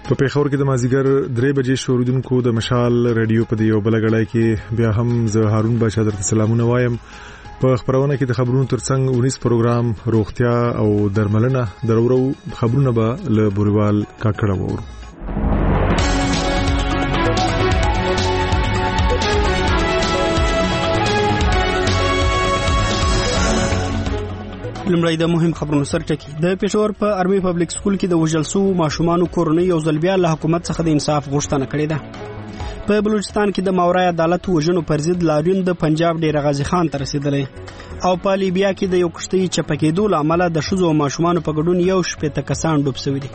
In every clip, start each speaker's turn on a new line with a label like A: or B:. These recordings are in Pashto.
A: په پیښور کې د مازیګر 3 بجې شوروډونکو د مشال رادیو په دیو بلګړای کې بیا هم زه هارون بادشاہ درته سلامونه وایم. په خبرونه کې د خبرونو ترڅنګ 19 پروګرام روغتیا او درملنه درورو خبرونه به له بوريوال کاکړه وورو.
B: لمړی د مهم خبرونو سرټکی. د پېښور په ارمي پبلک سکول کې د وژل شو ماشومانو کورنۍ یو ځل بیا له حکومت څخه د انصاف غوښتنه کړې ده. په بلوچستان کې د ماورای عدالت وژنو پر ضد لاریون د پنجاب ډیر غازی خان ته رسیدلی او په لیبیا کې د یو کشتۍ چپکېدو له امله د ښځو او ماشومانو په ګډون 1 کسان ډوب شوي دي.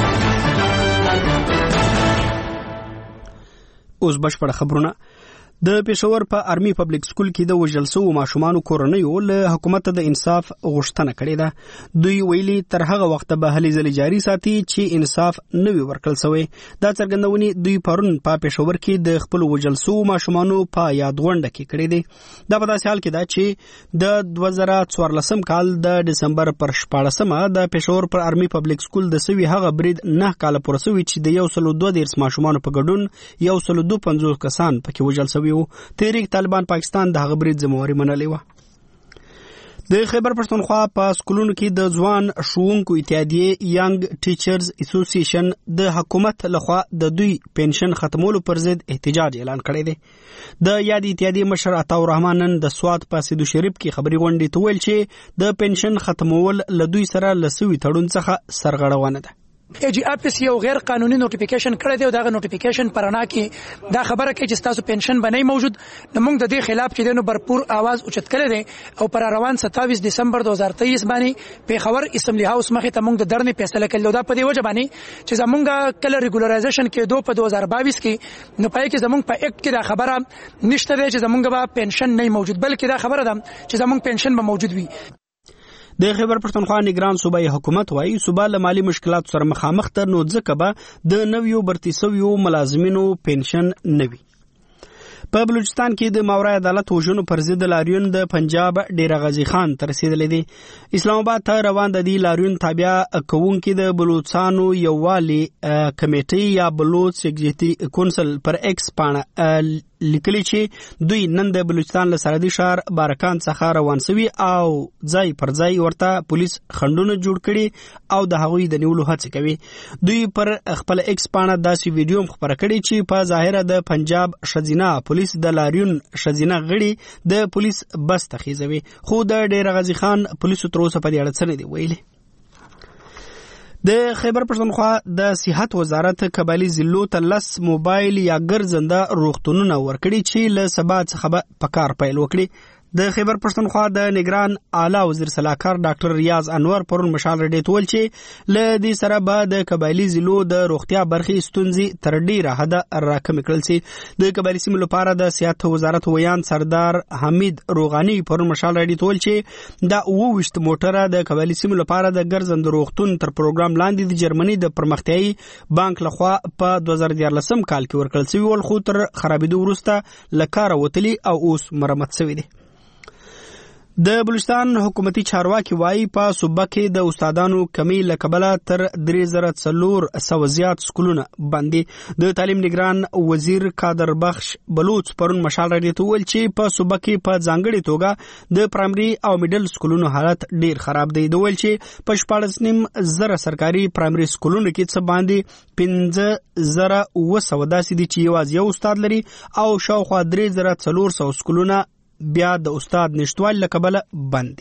B: اوس بشپړ خبرونه. د پېښور په ارمي پبلک سکول کې د وژل شوو ماشومانو کورنۍ له حکومت د انصاف غوښتنه کړې ده. دوی ویلي تر هغه وخت به هلې ځلې جاري ساتي چې انصاف نه وي ورکړل شوی. دا څرګندونې دوی پرون په پېښور کې د خپل وژل شوو ماشومانو په یاد غونډه کې کړې دي. دا په داسې حال کې ده چې د 2014 کال د دسمبر پر 14مه د پېښور پر ارمي پبلک سکول د سوي هغه برید 9 کال پورې سوي چې د 132 ماشومانو په ګډون 152 کسان پکې وژل شوي. تحریک طالبان پاکستان د هغه برید ذمہواری منلې و. د خیبر پښتونخوا په سکولونو کې د ځوان ښوونکو اتحادیې یانګ ټیچرز اسوسییشن د حکومت لخوا د دوی پنشن ختمولو پر ضد احتجاج اعلان کړی دی. د یاد اتحادیې مشر عطا الرحمن نن د سوات په سیدو شریف کې خبري غونډې ته ویل چې د پنشن ختمول له دوی سره لسوي تړون څخه سرغړونه ده.
C: ایجی اپس یو غیر قانوني نوټیفیکیشن کړی دی او دغه نوټیفیکیشن پرانا کې دا خبره کوي چې تاسو پنشن بنئ موجود. نو موږ د دې خلاف چې دنو برپور आवाज اوچت کړی دی او پر روان 27 دسمبر 2023 باندې پیښور اسمبلی هاوس مخې ته موږ د درنې فیصله کړل. دا په دې وجه باندې چې زمونږ کله ریګولرایزیشن کې دوه په 2022 کې نو پای کې زمونږ په اکټ کې دا خبره نشته دی چې زمونږ به پنشن نه موجود، بلکې دا خبره ده چې زمونږ پنشن به موجود وي.
B: د خیبر پښتونخوا نگران صوبایي حکومت وايي صوبه له مالی مشکلات سره مخامخ ته نو ځکه به د نویو برتیسویو ملازمینو پنشن نوي. په بلوچستان کې د ماورای عدالت وژنو پر ضد لاریون د پنجاب ډیر غازی خان تر رسیدلی دی. اسلام آباد ته روان د دې لاریون تابع کوونکې د بلوچستانو یووالي کمیټې یا بلوچ ایگزیکټیو کونسل پر ایکس پاڼه لیکلی چې دوی نن د بلوچستان له سرحدي ښار بارکان څخه روان شوي او ځای پر ځای ورته پولیس خنډونه جوړ کړي او د هغوی د نیولو هڅه کوي. دوی پر خپل ایکس پاڼه داسې ویډیو خپره کړي چې په ظاهره د پنجاب شزینه پولیس د لاریون شزینه غړي د پولیس بس ته خېزوي، خو د ډیر غازی خان پولیسو تر اوسه په دې اړه څه نه دی ویلي. د خیبر پښتونخوا د صحت وزارت قبایلی ضلعو ته 10 موبایل یا ګرځنده روغتونونه ورکړي چې له سبا څخه په کار پیل وکړي. د خیبر پښتونخوا د نگران اعلی وزیر صلاحکار ډاکټر ریاض انور پرون مشال رډی تول چې له دې سره به د قبایلی ضلعو د روغتیا برخې ستونزې تر ډیره حد راکم کړل شي. د قبایلی سیمو لپاره د صحت وزارت ویان سردار حمید روغانی پرون مشال رډی تول چې دا 20 موټره د قبایلی سیمو لپاره د ګرځند روغتون تر پروګرام لاندې د جرمني د پرمختیايي بانک لخوا په 2014 کال کې ورکړل شوی ول، خو تر خرابېدو وروسته لکاره وتلی او اوس مرمت شوی دی. د بلوچستان حکومتي چارواکي وايي په صوبه کې د استادانو کمی له کبله تر 3400 زیات سکولونه باندې د تعلیم نگران وزیر قادر بخش بلوچ پرون مشال راډیو ته ویل چې په صوبه کې په ځانګړي توګه د پرایمري او میډل سکولونو حالت ډیر خراب دی. د ویل چې په 14.5 سرکاري پرایمري سکولونو کې څه باندې 5000 داسې دي چې یوازې یو استاد لري او شاوخوا 3400 سکولونه بیا د استاد نشټوال لکبله بند.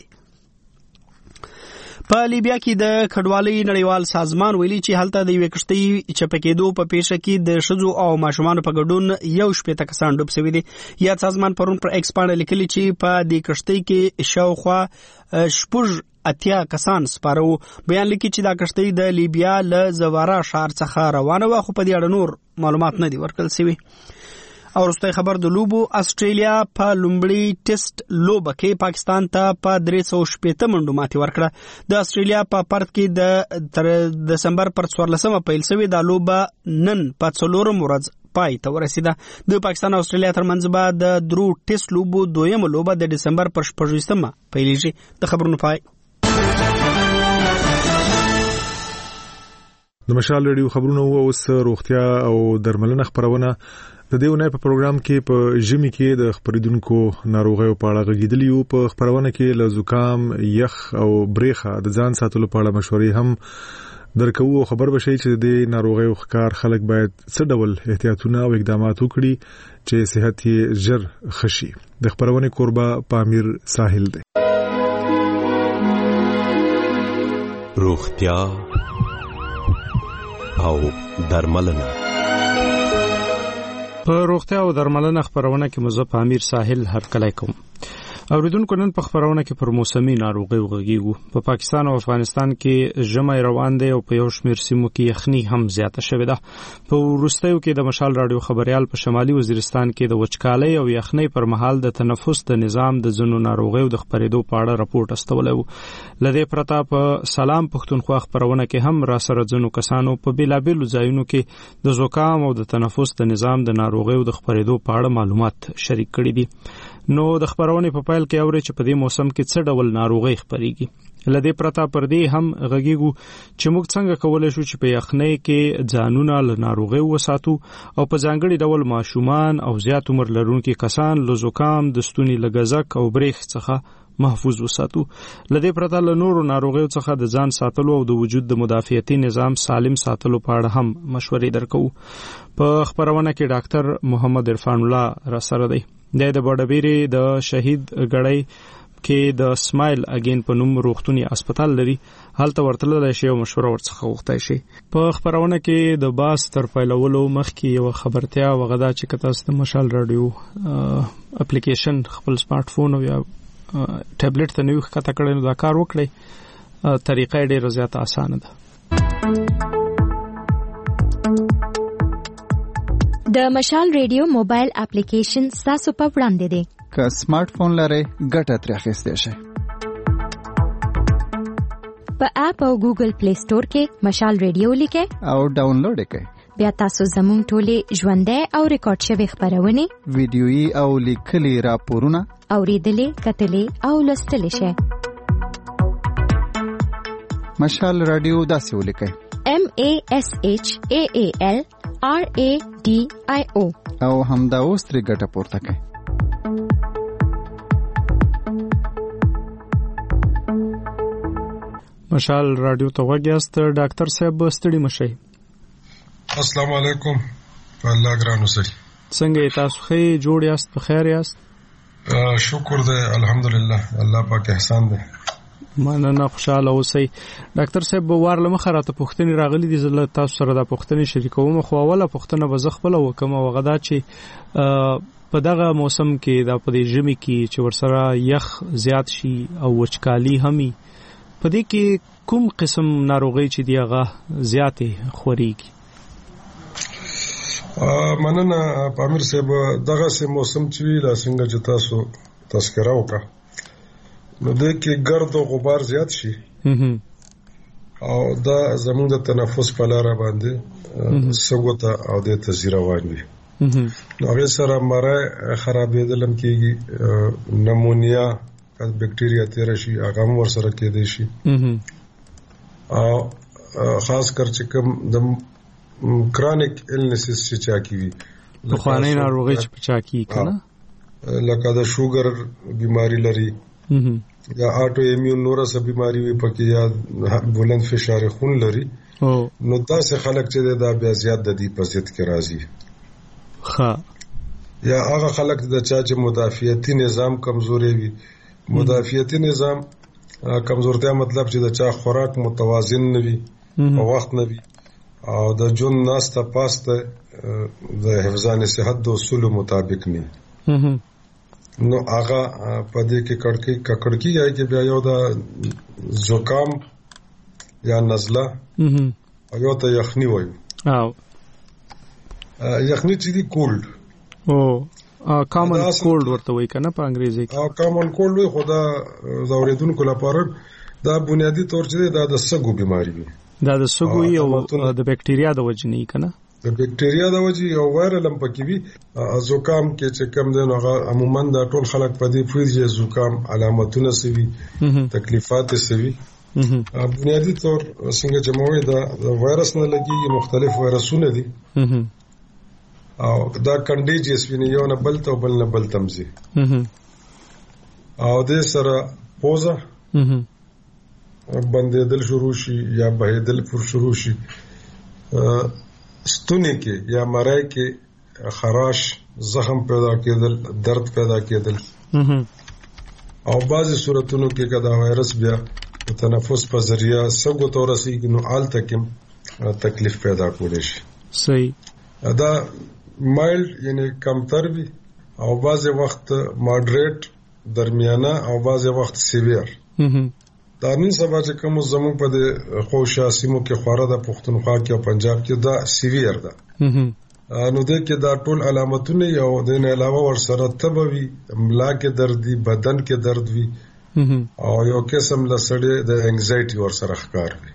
B: په لیبیا کې د کډوالۍ نړیوال سازمان ویلي چې هلته د یوې کشتۍ چپکېدو په پیښه کې د ښځو او ماشومانو په ګډون 1 کسان ډوب شوي دي. یاد سازمان پرون پر ایکس پاڼه لیکلي چې په دې کشتۍ کې شاوخوا 80 کسان سپاره وو. بیان لیکي چې دا کشتۍ د لیبیا له زوارا ښار څخه روانه وه، خو په دې اړه نور معلومات نه دي ورکړل شوي. او وروستی خبر د لوبو. استرالیا په لومړي ټیسټ لوبه کې پاکستان ته په 360 منډو ماتې ورکړه. د استرالیا په پرت کې د دسمبر پر 14مه پیل شوې دا لوبه نن په 4 ورځ پای ته ورسیده. د پاکستان او استرالیا ترمنځ به د درو ټیسټ لوبو دویمه لوبه د دسمبر پر 14مه پیلېږي. د خبرونو پای.
A: د مشال ریډیو خبرونه اوس روغتیا او درملنه خبرونه د دې ونې په پروګرام کې په ژمي کې د خبرېدونکو ناروغیو په اړه غږیدلی او په خبرونه کې له زکام، یخ او بریخه د ځان ساتلو په اړه مشورې هم درکو. خبر بشي چې د ناروغیو ښکار خلک باید څه ډول احتیاطونه او اقدامات وکړي چې صحت یې ژر خشي. د خبرونه کوربه پامیر ساحل دی.
D: روغتیا او درملنه.
B: په روغتیا او درملنه خبرونه کې مزه پامیر ساحل هرکلی کوم. اوریدونکو نن په خبرونه کې پر موسمي ناروغي وغږیږو. په پاکستان او افغانستان کې ژمی روان دی او په یو شمېر سیمو کې یخني هم زیاته شوې ده. په وروستیو کې د مشال رادیو خبريال په شمالي وزیرستان کې د وچکالۍ او یخنۍ پر مهال د تنفس د نظام د ځینو ناروغیو د خبرېدو په اړه راپورټ استولی و. لدې پرته په سلام پښتونخوا خبرونه کې هم را سره ځینو کسانو په بیلابیلو ځایونو کې د زکام او د تنفس د نظام د ناروغیو د خبرېدو په اړه معلومات شریک کړي دي. نو د خبرونه په پایل کې اوري چې په دې موسم کې څه ډول ناروغي خبريږي. لدې پرتا پر دې هم غږیږو چې موږ څنګه کولای شو چې په یخنۍ کې ځانونه له ناروغي وساتو او په ځانګړي ډول ماشومان او زیات عمر لرونکي کسان له زکام، د ستوني لګزک او بریخ څخه محفوظ وساتو. لدې پرتا له نورو ناروغیو څخه د ځان ساتلو او د وجود د مدافعتي نظام سالم ساتلو په اړه هم مشورې درکو. په خبرونه کې ډاکټر محمد عرفان الله را سره دی. د بډبيري د شهید غړی کې د سمایل اگین په نوم روغتونی هسپتال لري. هلته ورتلل شي او مشوره ورڅخه وغوښتای شي. په خبرونه کې د باس تر پیلولو مخکې یو خبرتیا وغدا چې کتاست مشال رادیو اپلیکیشن خپل سمارټ فون او یا ټابلیټ ته نوې ښکته کړئ نو دا کار وکړئ. طریقه ډېره زیاته اسانه ده.
E: د مشال ریډیو موبایل اپلیکیشن تاسو په وړاندې دی.
F: که سمارټ فون لرئ ګټه ترې اخیستی شئ.
E: په اپ او ګوګل پلی سٹور کې مشال ریډیو لیکئ
F: او ډاونلوډ یې کړئ.
E: بیا تاسو زموږ ټولې ژوندۍ او ریکارډ شوې خبرونه،
F: ویډیويي او لیکلي راپورونه
E: اوریدلې، کتلې او لوستلې شئ.
F: مشال رادیو داسې ولیکئ: MASHAAL RADIO او همدا اوس ترې ګټه پورته کړئ.
B: مشال رادیو ته وګیاست. ډاکټر صاحب ستړي مشئ.
G: السلام علیکم. الله ګرانو سړي
B: څنګه تاسو ښه جوړ یاست؟ په خیر یاست؟
G: شکر دی الحمدلله. الله پاک احسان دی.
B: مننه، خوشاله اوسئ. ډاکټر صاحب وارله مخه راته پوښتنې راغلي دي. زه تاسو سره دا پوښتنې شریکوم. خو اوله پوښتنه به زه خپله وکم او هغه دا چې په دغه موسم کې دا په دې ژمي کې چې ورسره یخ زیات شي او وچکالي هم وي، په دې کې کوم قسم ناروغي چې دی هغه زیاتې خوريږي؟
G: مننه پامیر صاحب. دغه سه موسم چې لا څنګه چې تاسو تذکرہ وکړه نو د کې ګرد او غبار زیات شي او دا زموږ د تنفس په لار باندې سګوته او د تزیره وایي. نو هغه سره مړه خرابېدل هم کېږي. نمونیا که بکټیریا تیر شي هغه ور سره کېدای شي. او خاص کر چې کوم د کرونیک النسز چې چا کیږي،
B: په خوانی ناروغي چې په چا کیږي کنه،
G: لکه د شوګر بیماری لري یا آټو ایمیون نورس بیماری وي پکې یا بلند فشار خون لري، نو داسې خلک چې دا بیا زیات د دې په ضد کې راځي. یا هغه خلک د چا چې مدافعتي نظام کمزوري وي. مدافعتي نظام کمزورتیا مطلب چې د چا خوراک متوازن نه وي او وخت نه وي او د جون ناسته پاسته د حفظان صحت د اصول مطابق نه، نو هغه په دې کې ککړکی یای چې بیا یو د زکام یا نزله او یو ته یخنی وایو. یخنی چې دی کولډ
B: کامن کولډ ورته وایي کنه په انګریزي کې.
G: کامن کولډ وي. خو دا اوریدونکو لپاره دا بنیادی تور چې دا د سګو بیماری وي.
B: دا د سګو او د بکټیریا د وجې نه کنه،
G: د بکټیریا د وجې او وایرل هم پکې وي. زکام کې چې کم دی نو هغه عموما دا ټول خلک په دې پوهیږي زکام علامتونه سوي، تکلیفات سوي. بنیادی طور څنګه چې موږ د وایرس نه لګي مختلف وایرسونه دي او دا کنډیجیس ویني یو نه بل ته بل نه بل تمزي او د سره پوزه بندېدل شروع شي یا بهېدل پر شروع شي ستوني کې یا مړای کې خراش زخم پیدا کېدل درد پیدا کېدل او بعضی صورتونو کې کدا وایرس بیا تنفس په ذریعہ څنګه تورسي نو آل تکم تکلیف پیدا کولی شي
B: صحیح
G: دا مایلډ یعنی کمتر وي او بعضی وخت ماډریټ درمیانه او بعضی وخت سیویر دا نن سبا چې کوم زموږ په خوشاسیمو کې خوره د پښتونخوا کې او پنجاب کې دا سیویر ده نو د کې دا ټول علامتونه یو د نه علاوه ور سره تبوي ملا کې درد وي بدن کې درد وي او یو قسم لسړې د انګزایټي ور سره ښکار وي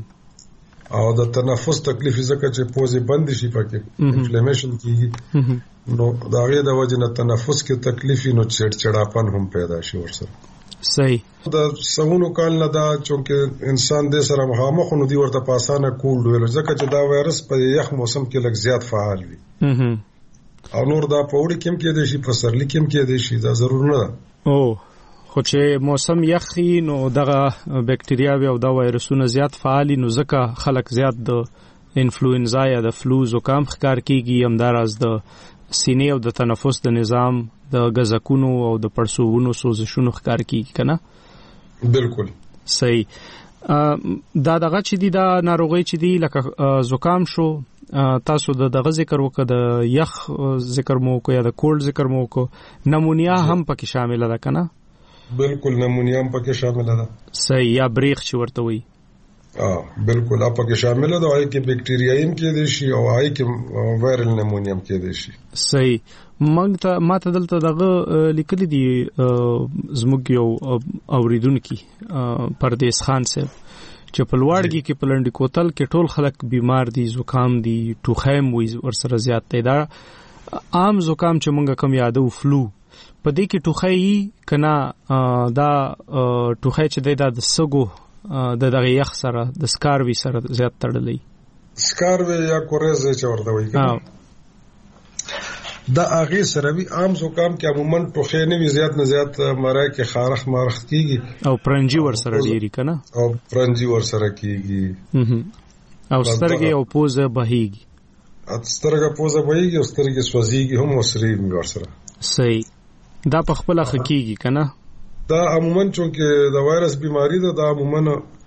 G: او د تنفس تکلیف ځکه چې پوزې بند شي پکې انفلیمیشن کیږي نو دا غي د وجه نه تنفس کې تکلیف نو چړچړاپن هم پیدا شي ور سره
B: صحیح
G: د سونو کال نه دا چې انسان د سره مخامخ نو دی ورته پاسانه کول ویل ځکه چې دا وایرس په یخ موسم کې لږ زیات فعال وي او نور دا پوری کېم کې دي شي په سرلی کېم کې دي شي دا ضرور نه
B: او خو چې موسم یخي نو دغه بکټریاوي او دا وایرسونه زیات فعال نو ځکه خلک زیات د انفلوئنزا یا د فلو زکام ښکار کیږي همداراز د سینې او د تنفس د نظام د غزکونو او د پړسوونو سوزشونو ښکار کیږي کنه
G: بالکل
B: صحیح دا دغه چې دی دا ناروغي چې دی لکه زکام شو تاسو دغه ذکر وکړه د یخ ذکر مو کو یا د کولډ ذکر مو کو نمونیا هم پکې شامل ده کنه
G: بالکل نمونیا هم پکې شامل ده
B: صحیح یا بریخ چې ورته وي
G: بالکل اپ کې شامل ده او کې بکټریایم کې دي شي او آی کې وایرل نمونیم کې دي شي
B: صحیح ماته دلته دغه لیکل دي زموږ یو اوریدونکو پردیس خان صاحب چې په لوړګي کې پلنډي کوتل کې ټول خلک بیمار دي زکام دي ټوخیم وي ورسره زیات دی دا عام زکام چې مونږه کم یادو فلو په دې کې ټوخی کنا دا ټوخی چې د سګو د دغه یخ سره د سکاروي سره زیات تړلې
G: سکاروي یا کورزه چې ورته وایي دا هغه سره وی عام زکام کې عموما ټوخی نه وی زیات نه زیات مرای کې خارخ مارخ کیږي
B: او پرنجي ور سره ډیری کنه
G: او پرنجي ور سره کیږي
B: او سترګې او پوزه بهيږي
G: سترګې پوزه بهيږي او سترګې سوځيږي هم وسري ور سره
B: صحیح دا په خپل حقيقي کنه
G: دا عموما چې د وایرس بیماری ده دا عموما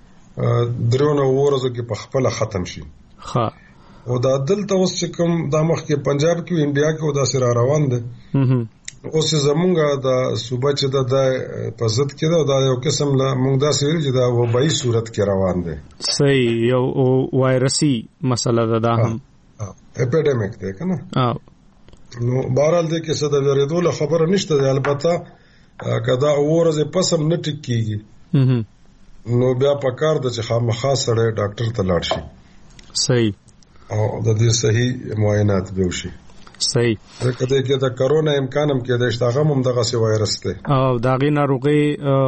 G: درونه ورځو کې په خپل ختم شي
B: ها
G: او دا دلته اوس چې کوم د مخ کې پنجاب کې انډیا کې دا سره روان ده اوس زمونږه د صوبه چې د په ضد کې دا یو قسم لا موږ دا سویل چې دا وبای صورت کې روان ده
B: صحیح یو وایرسي مسله ده هم
G: اپیډیمیک ده کنه نو بهرحال دې کې څه د ورېدو خبره نشته البته کدا اورزه پسم نه ټکیږي نو بیا پکار د چې خامخا سره ډاکټر ته لاړ شي
B: صحیح
G: او د دې صحیح معاینات به وشي
B: صحیح
G: کله کې د کرونا امکان هم کې د اشتغام هم دغه سی وایرس ته
B: او داغه ناروغي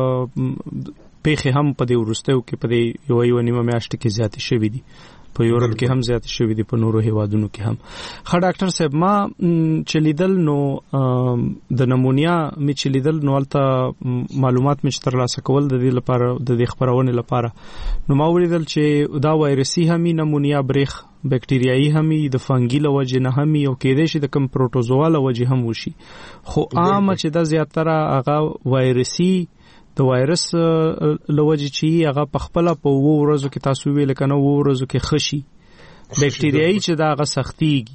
B: پیخه هم په دې ورستو کې په دې یو نیمه میاشت کې زیاتې شوې دي په یورپ کې هم زیات شوې دي په نورو هیوادونو کې هم خا ډاکټر صاحب ما چلیدل نو د نمونیا می چلیدل نو الته معلومات می ترلاسه کول د دې لپاره د دې خبرونه لپاره نو ما ولیدل چې دا وایرسي همي نمونیا بریخ بکټریایي همي د فنګي له وجه نه همي او کېدې شي د کم پروتوزوا له وجه هم وشي خو عام چې دا زیاتره هغه وایرسي د وایرس لوجه چې هغه په خپل په ورځو کې تاسو ویل کنه ورځو کې خشي بکټریایي چې دا هغه سختيږي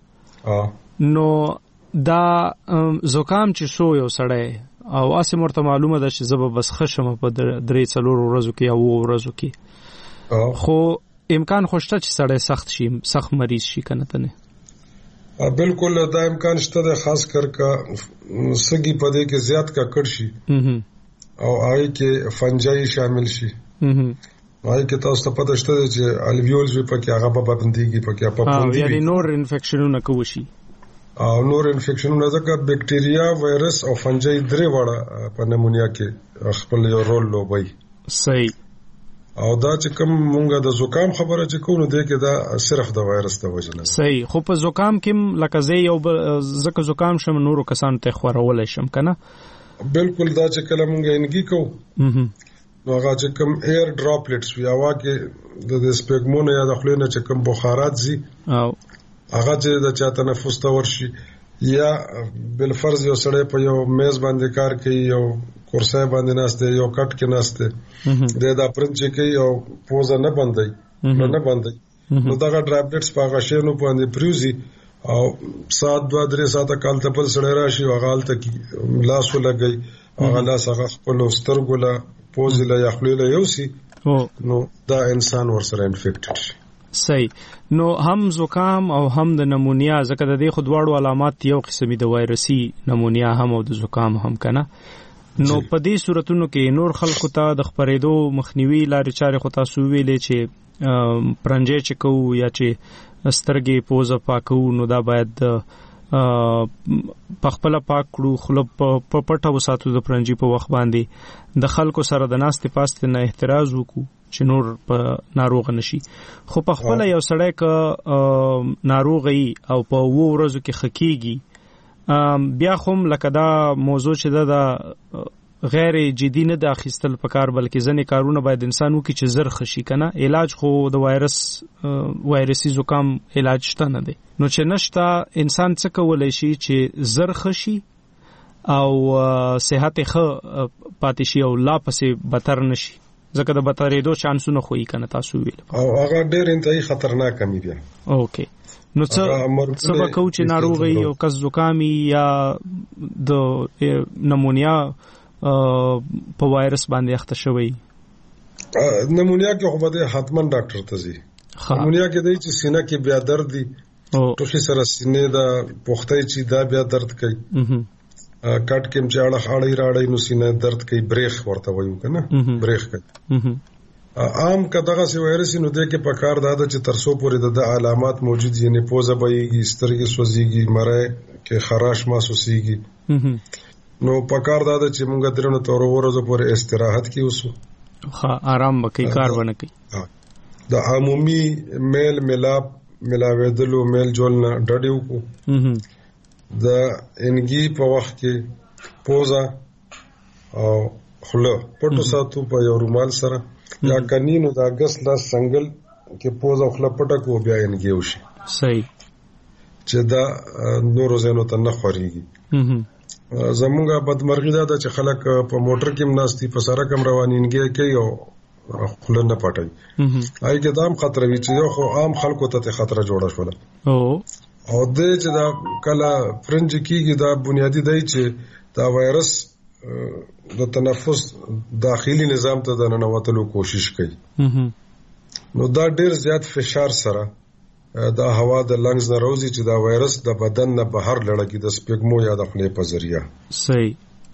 B: نو دا زکام چې شو یو سړی او اسه مرته معلومه ده چې زب بس خشم په 3-4 ورځو کې او ورځو کې خو امکان خوشته چې سړی سخت شي سخت مریض شي کنه تنه
G: بالکل دا امکان شته خاص کر کا سګي پدې کې زیات کا کړ شي او آی کې فنجای شامل شي آی کې تاسو ته پته شته چې الویولز په کې هغه په بنديږي په کې په پوندي
B: یعنی نور انفیکشنونه کوشي
G: او نور انفیکشنونه ځکه بکټریا وایرس او فنجای درې وړه په نمونیا کې خپل یو رول لوبي
B: صحیح
G: او دا چې کوم مونږه د زکام خبره چې کوو نو دې کې دا صرف د وایرس د وجه نه
D: صحیح. خو په زکام کې لکه زه یو زکه زکام شم نورو کسانو ته خورولای شم کنه.
G: بالکل دا چې کله مونږه انګي کوو نو هغه چې کوم ایر ډراپلیټس وي هوا کې د سپګمون یا د خلینو چې کوم بخارات زی او هغه چې د چا تنفس ته ورشي یا بل فرض یو سړی په یو میز باندې کار کوي یو کورسای باندې ناشته یو کټ کې ناشته د پرنټ چې کوي او پوزه نه بندي نو دا ډراپلیټس په هغه شینو باندې پریوزي او 7-2-3 ساعته کال ته بل سړی راشي او هغه ته لاس ولګي هغه لاس هغه خپل سترګو له پوزه له یخلیله یوسي نو دا انسان ورسره انفیکټډ شي.
D: صحیح. نو هم زکام او هم د نمونیا ځکه د دې خودواړو علامات یو قسمي د وایرسي نمونیا هم او د زکام هم کنه. نو په دې صورتونو کې نور خلکو ته د خبرېدو مخنیوي لارې چارې خو تاسو ویلې چې پرنجې چې کوو یا چې سترګې پوزه پاکو نو دا باید په خپل پاک کړو خلک په پټه وساتو د پرنجي په وخت باندې د خلکو سره د ناستې پاستې نه احتراز وکړو چې نور په ناروغ نشي. خو په خپل یو سړی ک ناروغي او په ورځو کې خکېږي بیا هم لکه دا موضوع چې دا غیر جدي نه د اخیستل پکار بلکې ځنې کارونه باید انسان وکړي چې زر خشي کنه. علاج خو د وایرسي زکام علاج شته نه دی نو چې نشته انسان څه کولای شي چې زر خشي او صحت ښه پاتې شي او لا پسې بتر نشي ځکه د بترېدو چانسونه خو یې کنه تاسو ویل
G: او هغه ډېر انتهایی خطرناک کمی بیا.
D: اوکې نو څه سبا کو چې ناروغي او کس زکامي یا د نمونیا په وایرس باندې اخته شوی
G: نمونیا کې خو به حتما ډاکټر ته ځي. نمونیا کې دی چې سینه کې بیا درد دی ټوخي سره سینې دا پوښتې چې دا بیا درد کوي کټ کې چې اړه راړې نو سینه درد کوي بریخ ورته وایو کنه بریخ کوي. عام کداغه سی وایرس نو د کې پکار داده چې ترسو پورې د علامات موجود یعنی پوزه بېږي سترګې سوځيږي مړې کې خراش محسوسيږي نو پکار داده چې موږ درنه تور ورځو پورې استراحت کې وسو
D: آرام وکي کار ونه کوي.
G: د عمومي میل ملاویدلو میل جول نه ډډیو کو د انګي په وخت کې پوزه او خله پټو ساتو په یو رومال سره یا کنینو دا غس لا سنگل کې پوزه خپل پټه کو بیا انګي وشي.
D: صحیح.
G: چې دا نور زینو ته نه خوريږي. زمونږه بدمرغي دا چې خلک په موټر کې مناستي په سره کم روانيږي کوي او خپل نه پټي. آی کې دام خطر وی چې یو خو عام خلکو ته خطر جوړه شول. او دې چې دا کله فرنج کېږي دا بنیادی دی چې دا وایرس د تنفس داخلي نظام ته د ننوتلو کوشش کوي. نو دا ډیر زیات فشار سره دا هوا د لنګز نه راوځي چې دا وایرس د بدن نه بهر لړګي د سپګمو یا د خولې په ذریعہ.
D: صحیح.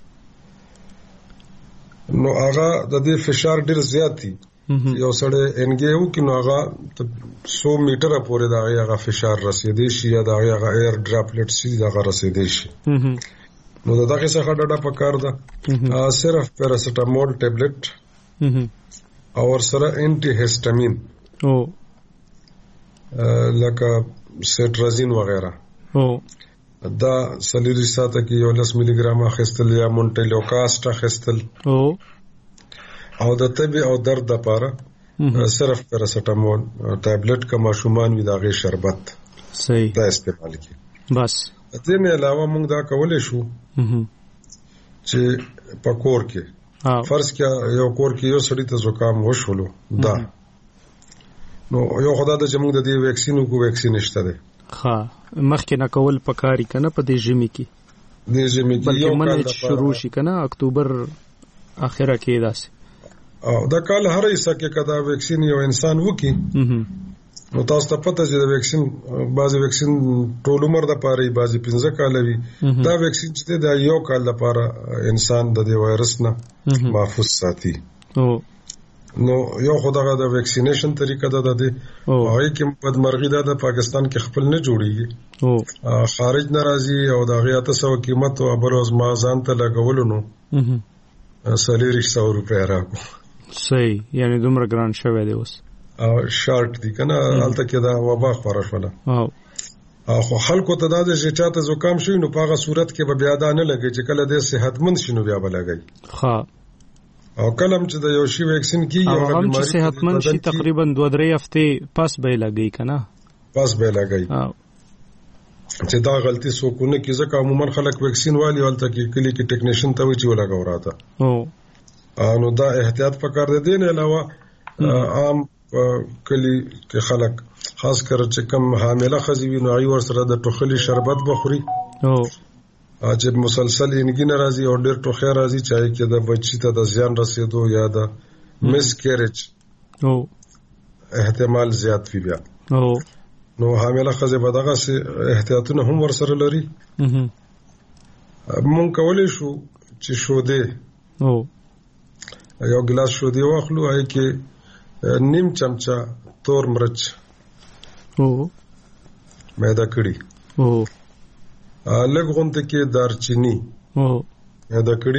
G: نو هغه د دې فشار ډیر زیات دی یو سړی انګیو کې نو هغه 100 میټره پورې دا هغه فشار رسیدي شي یا دا هغه ایر ډراپلیټ سي دا رسیدي شي. نو دغه څخه ډډه پکار ده صرف پیراسټامول ټابلیټ او سره انټي هیسټامین لکه سټرازین وغیرہ دا سلیری ساته کې یو 10 ملي ګرام اخیستل یا مونټیلوکاست اخیستل او د طبي او درد لپاره صرف پیراسټامول ټابلیټ کا ماشومان وی داغه شربت
D: صحیح
G: دا استعمال کی.
D: بس
G: دې نه علاوه موږ دا کولای شو چې په کور کې فرض کې یو کور کې یو سړی ته زکام وشولو دا نو یو خدای ته چې موږ د دې ویکسینو کو ویکسین نشته ده
D: مخکې نه کول پکاري کنه په دې ژمي کې یو کال شروع شي کنه اکتوبر اخره کې داسې
G: او دا کال هر حصہ کې کدا ویکسین یو انسان وکي نو تاسو ته پته چې د ویکسین بعضي ویکسین ټول عمر د پاره بعضي 15 کال وي دا ویکسین چې د یو کال لپاره انسان د دې وایرس نه محفوظ ساتي. نو یو خدای د ویکسینیشن طریقه ده د هغه کې بدمرغي ده د پاکستان کې خپل نه جوړیږي خارج ناراضي او د هغه 800 قیمت او بروز ما ځان ته لګول نو 300 روپیا راکو
D: صحیح، یعنی دومره ګران شوی دی اوس
G: او شارټ دي کنه الته کې دا وبا خبره شوله. خو خلکو ته دا د چاته زکام شي نو په هغه صورت کې به بیا دا نه لګي چې کله د صحتمند شي نو بیا به لګي. او کلم چې د یو شی ویکسین کیږي او
D: هغه چې صحتمند شي تقریبا 2-3 هفته پس به لګي کنه،
G: پس به لګي. چې دا غلطي سوکونه کې ځکه عموما خلک ویکسین والی ولته کې کلی کې ټیکنیشن ته وی چې ولاګو راته نو دا احتیاط پکار دی. دین علاوه عام کلی کې خلک خاص کر چې کم حامله خزي وي نو ای ور سره د ټوخلي شربت بخوري چې مسلسل انګین راځي او ډېر ټوخه راځي چې کې د بچی ته د زیان رسیدو یا د مس کیریج احتمال زیات وي بیا نو حامله خزي به دغه سي احتیاطونه هم ور سره لري. مونږ کولای شو چې شوده یو ګلاس شوده واخلو آی کې نیم چمچا تور مرچ میدا کړي لږ غونډه کې دارچینی میدا کړي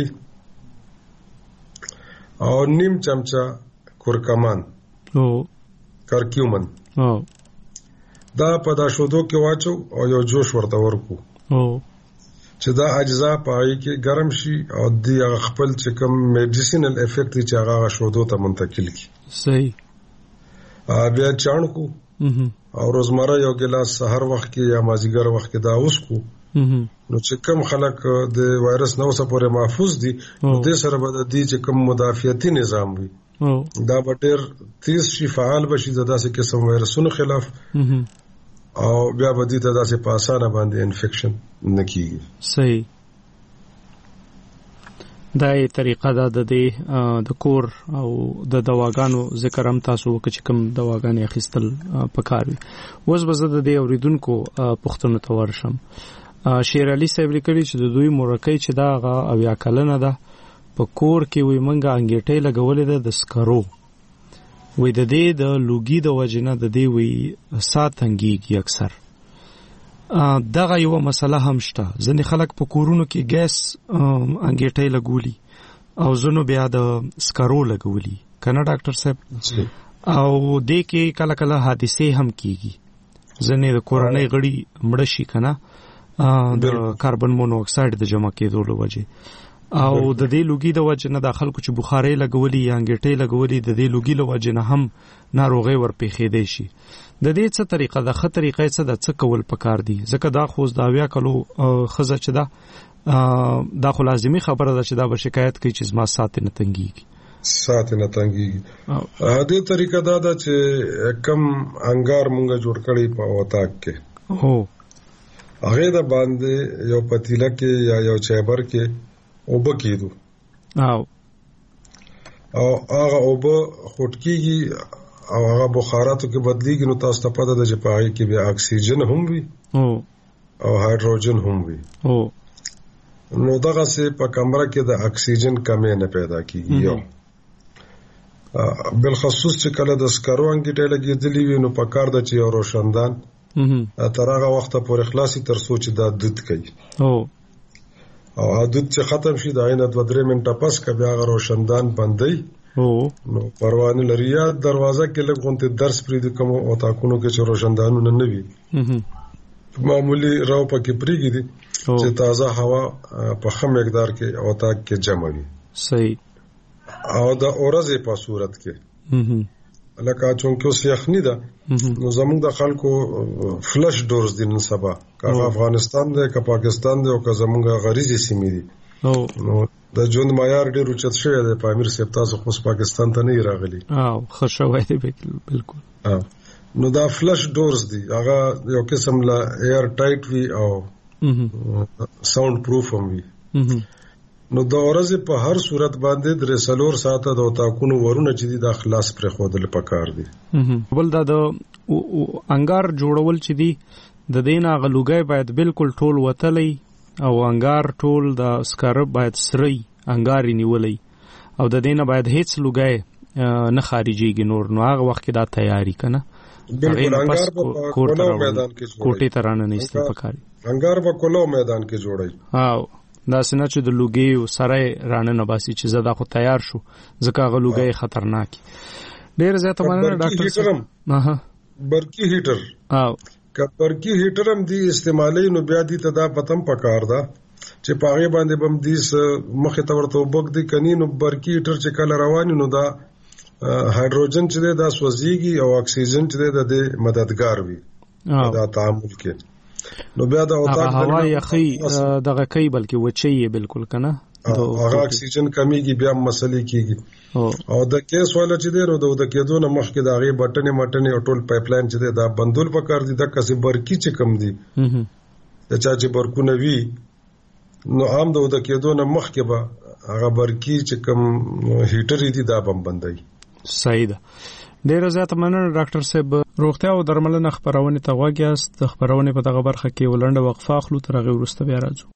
G: او نیم چمچا کورکمان کرکیومن دا په دا شودو کې واچو او یو جوش ورته ورکو چې دا اجزا پای کې ګرم شي او د خپل چې کوم میډیسینل افیکټ چې هغه شودو ته منتقل کی.
D: صحیح.
G: بیا چانکو او روزمره یو ګلاس سحر وخت کې یا مازیګر وخت کې دا اوس کو نو چې کوم خلک د وایرس نو سره پورې محفوظ دي د سره به د دې چې کوم مدافعتي نظام وي دا به ډېر تیز شي فعال بشي د داسې قسم وایرسونو خلاف او بیا به دې ته داسې په اسانه باندې انفیکشن نه کیږي.
D: صحیح. دا یې طریقه ده د کور او د دواګانو ذکر هم تاسو وکړئ چې کوم دواګانې اخیستل پکار وي. اوس به زه د دې اوریدونکو پوښتنو ته ورشم. شیر علي صاحب لیکلي چې د دوی مورکۍ چې دا هغه 80 کلنه ده په کور کې وي منګه انګیټۍ لګولې ده د سکرو وي د دې د لوګي د وجنه د دې وي ساتنګيږي اکثر دغه یو مسله هم شته. ځنې خلک په کورونو کې ګیس انګیټۍ لګولي او ځنو بیا د سکرو لګولي کنه ډاکټر صاحب او دې کې کله کله حادثه هم کیږي. ځنې د کورنۍ غړي مړ شي کنه د کاربن مونو اکساید د جمع کېدو لوجه او د دې لوګي د وجه نه د خلکو چې بخارۍ لګولي یا انګیټۍ لګولي د دې لوګي له وجه نه هم ناروغي ورپېخېدې شي. د دې څه طریقه ده ښه طریقه څه ده څه کول پکار دي ځکه دا خو د 80 کلو خزه چې دا خو لازمي خبره ده چې دا به شکایت کوي چې زما سات نه تنګيږي.
G: دې طریقه دا ده چې کم انګار مونږه جوړ کړی په وتاک کې هغه د باندې یو پتیله کې یا یو چایبر کې اوبه کېدو او هغه اوبه خټکیږي او هغه بخاراتو کې بدلیږي نو تاسو ته پته ده چې په هغه کې بیا اکسیجن هم وي او هایدروجن هم وي نو دغه سه په کمره کې د اکسیجن کمی نه پیدا کیږي. یو بل خصوص چې کله د سکرو انګیټه لګېدلې وي نو په کار ده چې یو روشندان تر هغه وخت پورې خلاصي تر سوچ دا دود کوي او دود چې ختم شي دا عین 2-3 منټه پس کبه هغه روشندان بندي نو پروانه لري یا دروازه کې لګونته درس پرې د کوم او تاکونو کې چې روشندانونه نه وي معمولی راو پکې پریږي دي چې تازه هوا په خم مقدار کې او تاک کې جمع وي.
D: صحیح.
G: او د اورزه په صورت کې لکه چونکه اوس یخنی ده نو زموږ د خلکو فلش ډورز دي نن سبا که افغانستان دی که پاکستان دی او که زموږ غریزي سیمې دي نو د ژوند معیار ډیر اوچت شوی دی. په امیر صاحب تاسو خو پاکستان ته نه راغلي
D: خوشاله دی بالکل
G: نو دا فلش ډورز دي هغه یو قسم لا ایر ټایټ وي او ساوند پروف هم وي نو د ورځې په هر صورت باندې درې سلور ساعته د تاکونو ورونه چې د خلاص پر خودل پکار دي.
D: بل دا د انګار جوړول چې دي د دینه غلوګي باید بالکل ټول وتلی او انګار ټول د سکرب باید سری انګار نیولې او د دینه باید هیڅ لوګي نه خارجيږي نور نو هغه وخت کې دا تیاری کنه
G: بالکل انګار په کولو میدان کې
D: کوټې ترانه نه است پکاري
G: انګار په کولو میدان کې جوړي
D: دا سينه چې د لوګي سره رانه نه باسي چې زدا خو تیار شو ځکه غلوګي خطرناک ډیر زیاته مننه ډاکټر صاحب.
G: برقی هیټر برقی هیټر هم دی استعمالي نو بیا دي ته دا پتم پکار دا چې پاغه باندې بم دي مخه تورته وبک دي کني نو برقی هیټر چې کله روان نو دا هایدروجن چې دا سوځيږي او اکسیجن چې د مددگار وي دا تعامل کې نو بیا دا اوتاق
D: هوا یخي دغه کوي بلکې وچي بالکل کنه
G: هغه اکسیجن کمیږي بیا مسلې کیږي او د کیس والا چې دی نو د کېدو نه مخکې دا غي بټنې او ټول پایپ لاین چې دی دا بندول پکار دي د کسي برقی چې کم دي د چا چې برکونه وی نو عام د کېدو نه مخکې به هغه برقی چې کم هیټر دي دا بم بندي.
D: صحیح ده. ډیر زیات مننه ډاکټر صاحب. روغتیا او درملنه خبرونه ته واګیاست. د خبرونه په دغه برخه کې ولنډه وقفه اخلو تر هغه وروسته بیا راځو.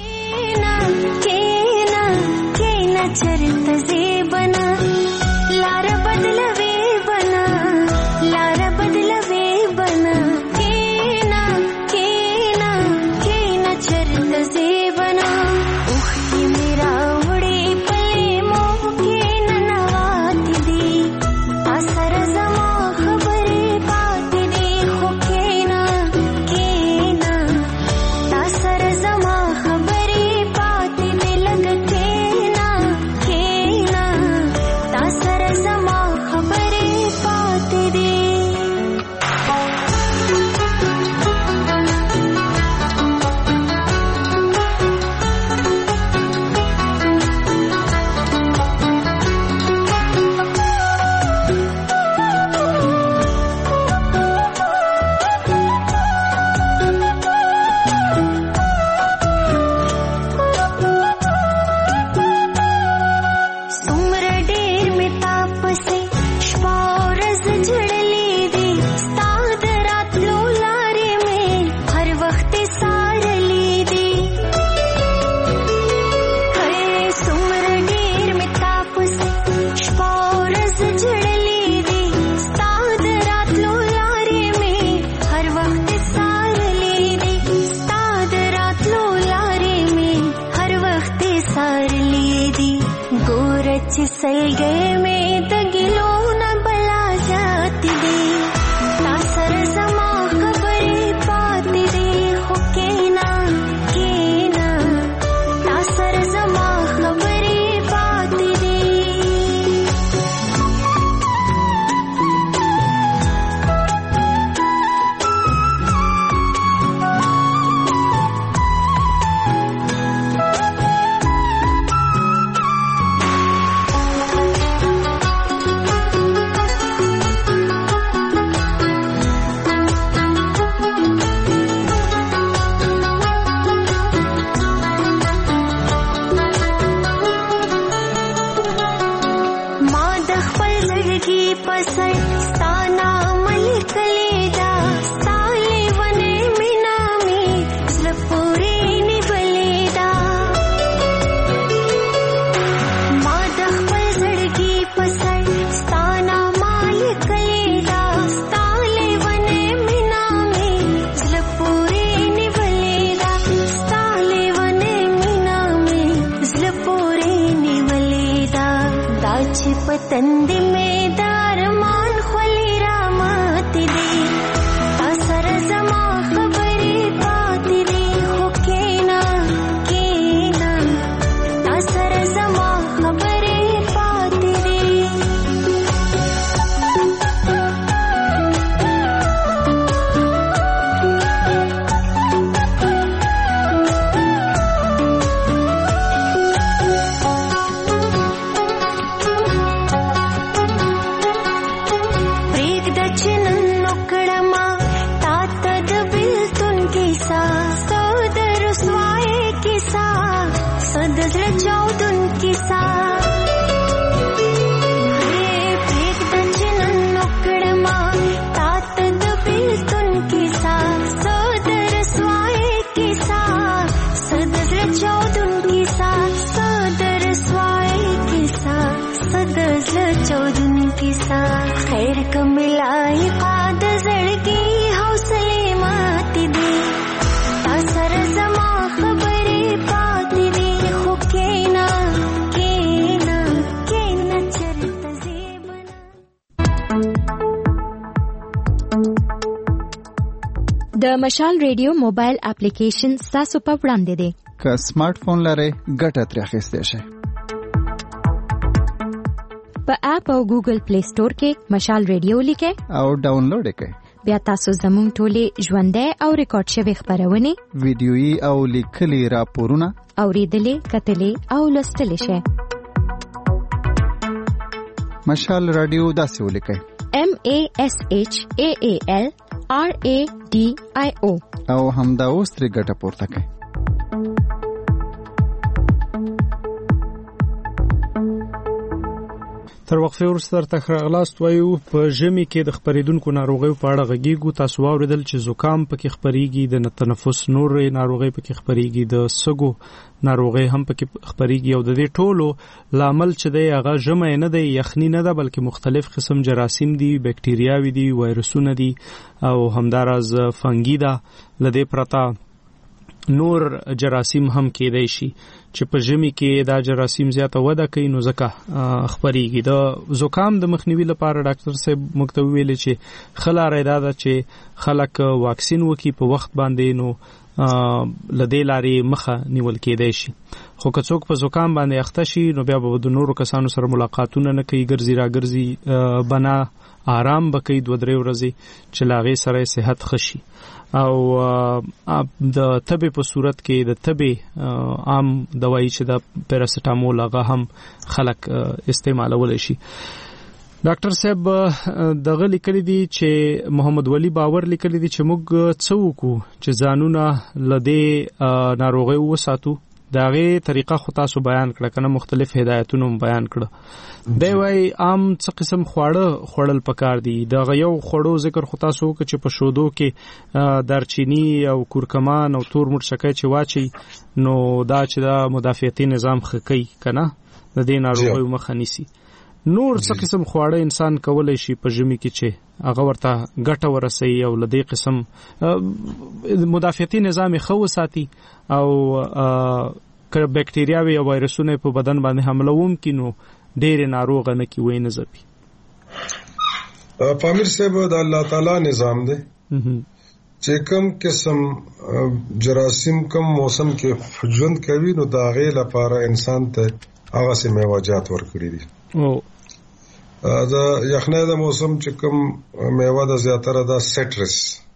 H: चरित से बना लार बदलवे बना लार बदलवे बना केना चरित से बना उख ये मेरा उड़े पले मोह के नवाती दी असर जमा खबरे पाती दी हो केना असर जमा खबरे पाती दी लगते तंदी में दारमान खोली रामाती दी असर जमा खबरी पाती दी हो केना असर जमा खबरी पाती दी खैर कमिलाई काद जड़गी हौसले माती दी असर जमा खबरे पाती दी
E: د مشال ریډیو موبایل اپلیکیشن تاسو په وړاندې دی.
F: که سمارټ فون لرئ ګټه ترې اخیستی شئ.
E: په اپ او ګوګل پلی سٹور کې مشال ریډیو لیکئ
F: او ډاونلوډ یې کړئ.
E: بیا تاسو زموږ ټولې ژوندۍ او ریکارډ شوي خپرونې،
F: ویډیويي او لیکلي راپورونه
E: اورېدلې، کتلې او لوستلی شئ.
F: مشال رادیو داسې ولیکئ: MASHAALRADIO او همدا اوس ترې ګټه پورته کړئ.
D: تر وقفه وروسته درته راغلاست وایو. په ژمي کې د خپرېدونکو ناروغیو په اړه غږیږو. تاسو واورېدل چې زکام پکې خپرېږي، د تنفس نور ناروغۍ پکې خپرېږي، د سږو ناروغۍ هم پکې خپرېږي او د دې ټولو لامل چې دی هغه ژمی نه دی، یخني نه ده، بلکې مختلف قسم جراثیم دي، بکټریاوي دي، وایرسونه دي او همداراز فنګي ده. لدې پرته نور جراثیم هم کېدای شي چې په ژمي کې دا جراثیم زیاته وده کوي، نو ځکه خپرېږي. د زکام د مخنیوي لپاره ډاکټر صاحب موږ ته وویل چې ښه لاره دا ده چې خلک واکسین وکړي په وخت باندې، نو لدې لارې مخه نیول کېدای شي. خو که څوک په زکام باندې اخته شي نو بیا به د نورو کسانو سره ملاقاتونه نه کوي، ګرځي راګرځي بنا آرام بکوي 2-3 ورځې چې له هغې سره صحت ښه شي. او د تبې په صورت کې د تبې عام دوايي چې د پیراسټامول هغه هم خلک استعمالولی شي. ډاکټر صاحب دغه لیکلي دي چې محمد ولی باور لیکلي دي چې موږ څه وکړو چې ځانونه له دې ناروغۍ وساتو. د هغې طریقه خو تاسو بیان کړه که نه، مختلف هدایتونه هم بیان کړه. دی وایي عام څه قسم خواړه خوړل پکار دي. دغه یو خوړو ذکر خو تاسو وکړه چې په شودو کې دارچینی او کورکمان او تور مرچکی چې واچي نو دا چې دا مدافعتي نظام ښه کوي که نه، د دې ناروغیو مخه نیسي. نور څه قسم خواړه انسان کولی شي په ژمي کې چې هغه ورته ګټه ورسوي او له دې قسم مدافعتي نظام یې ښه وساتي او که بکټریاوې او وایرسونه په بدن باندې حمله وکړي نو ډېرې ناروغه نه کړي، نه ځپي.
G: پامیر صاحب د الله تعالی نظام دی چې کوم قسم جراثیم کوم موسم کې ژوند کوي نو د هغې لپاره انسان ته هغه سي میوه‌جات ورکړي دي. د یخنۍ د موسم چې کوم میوه د زیاتره د سټرس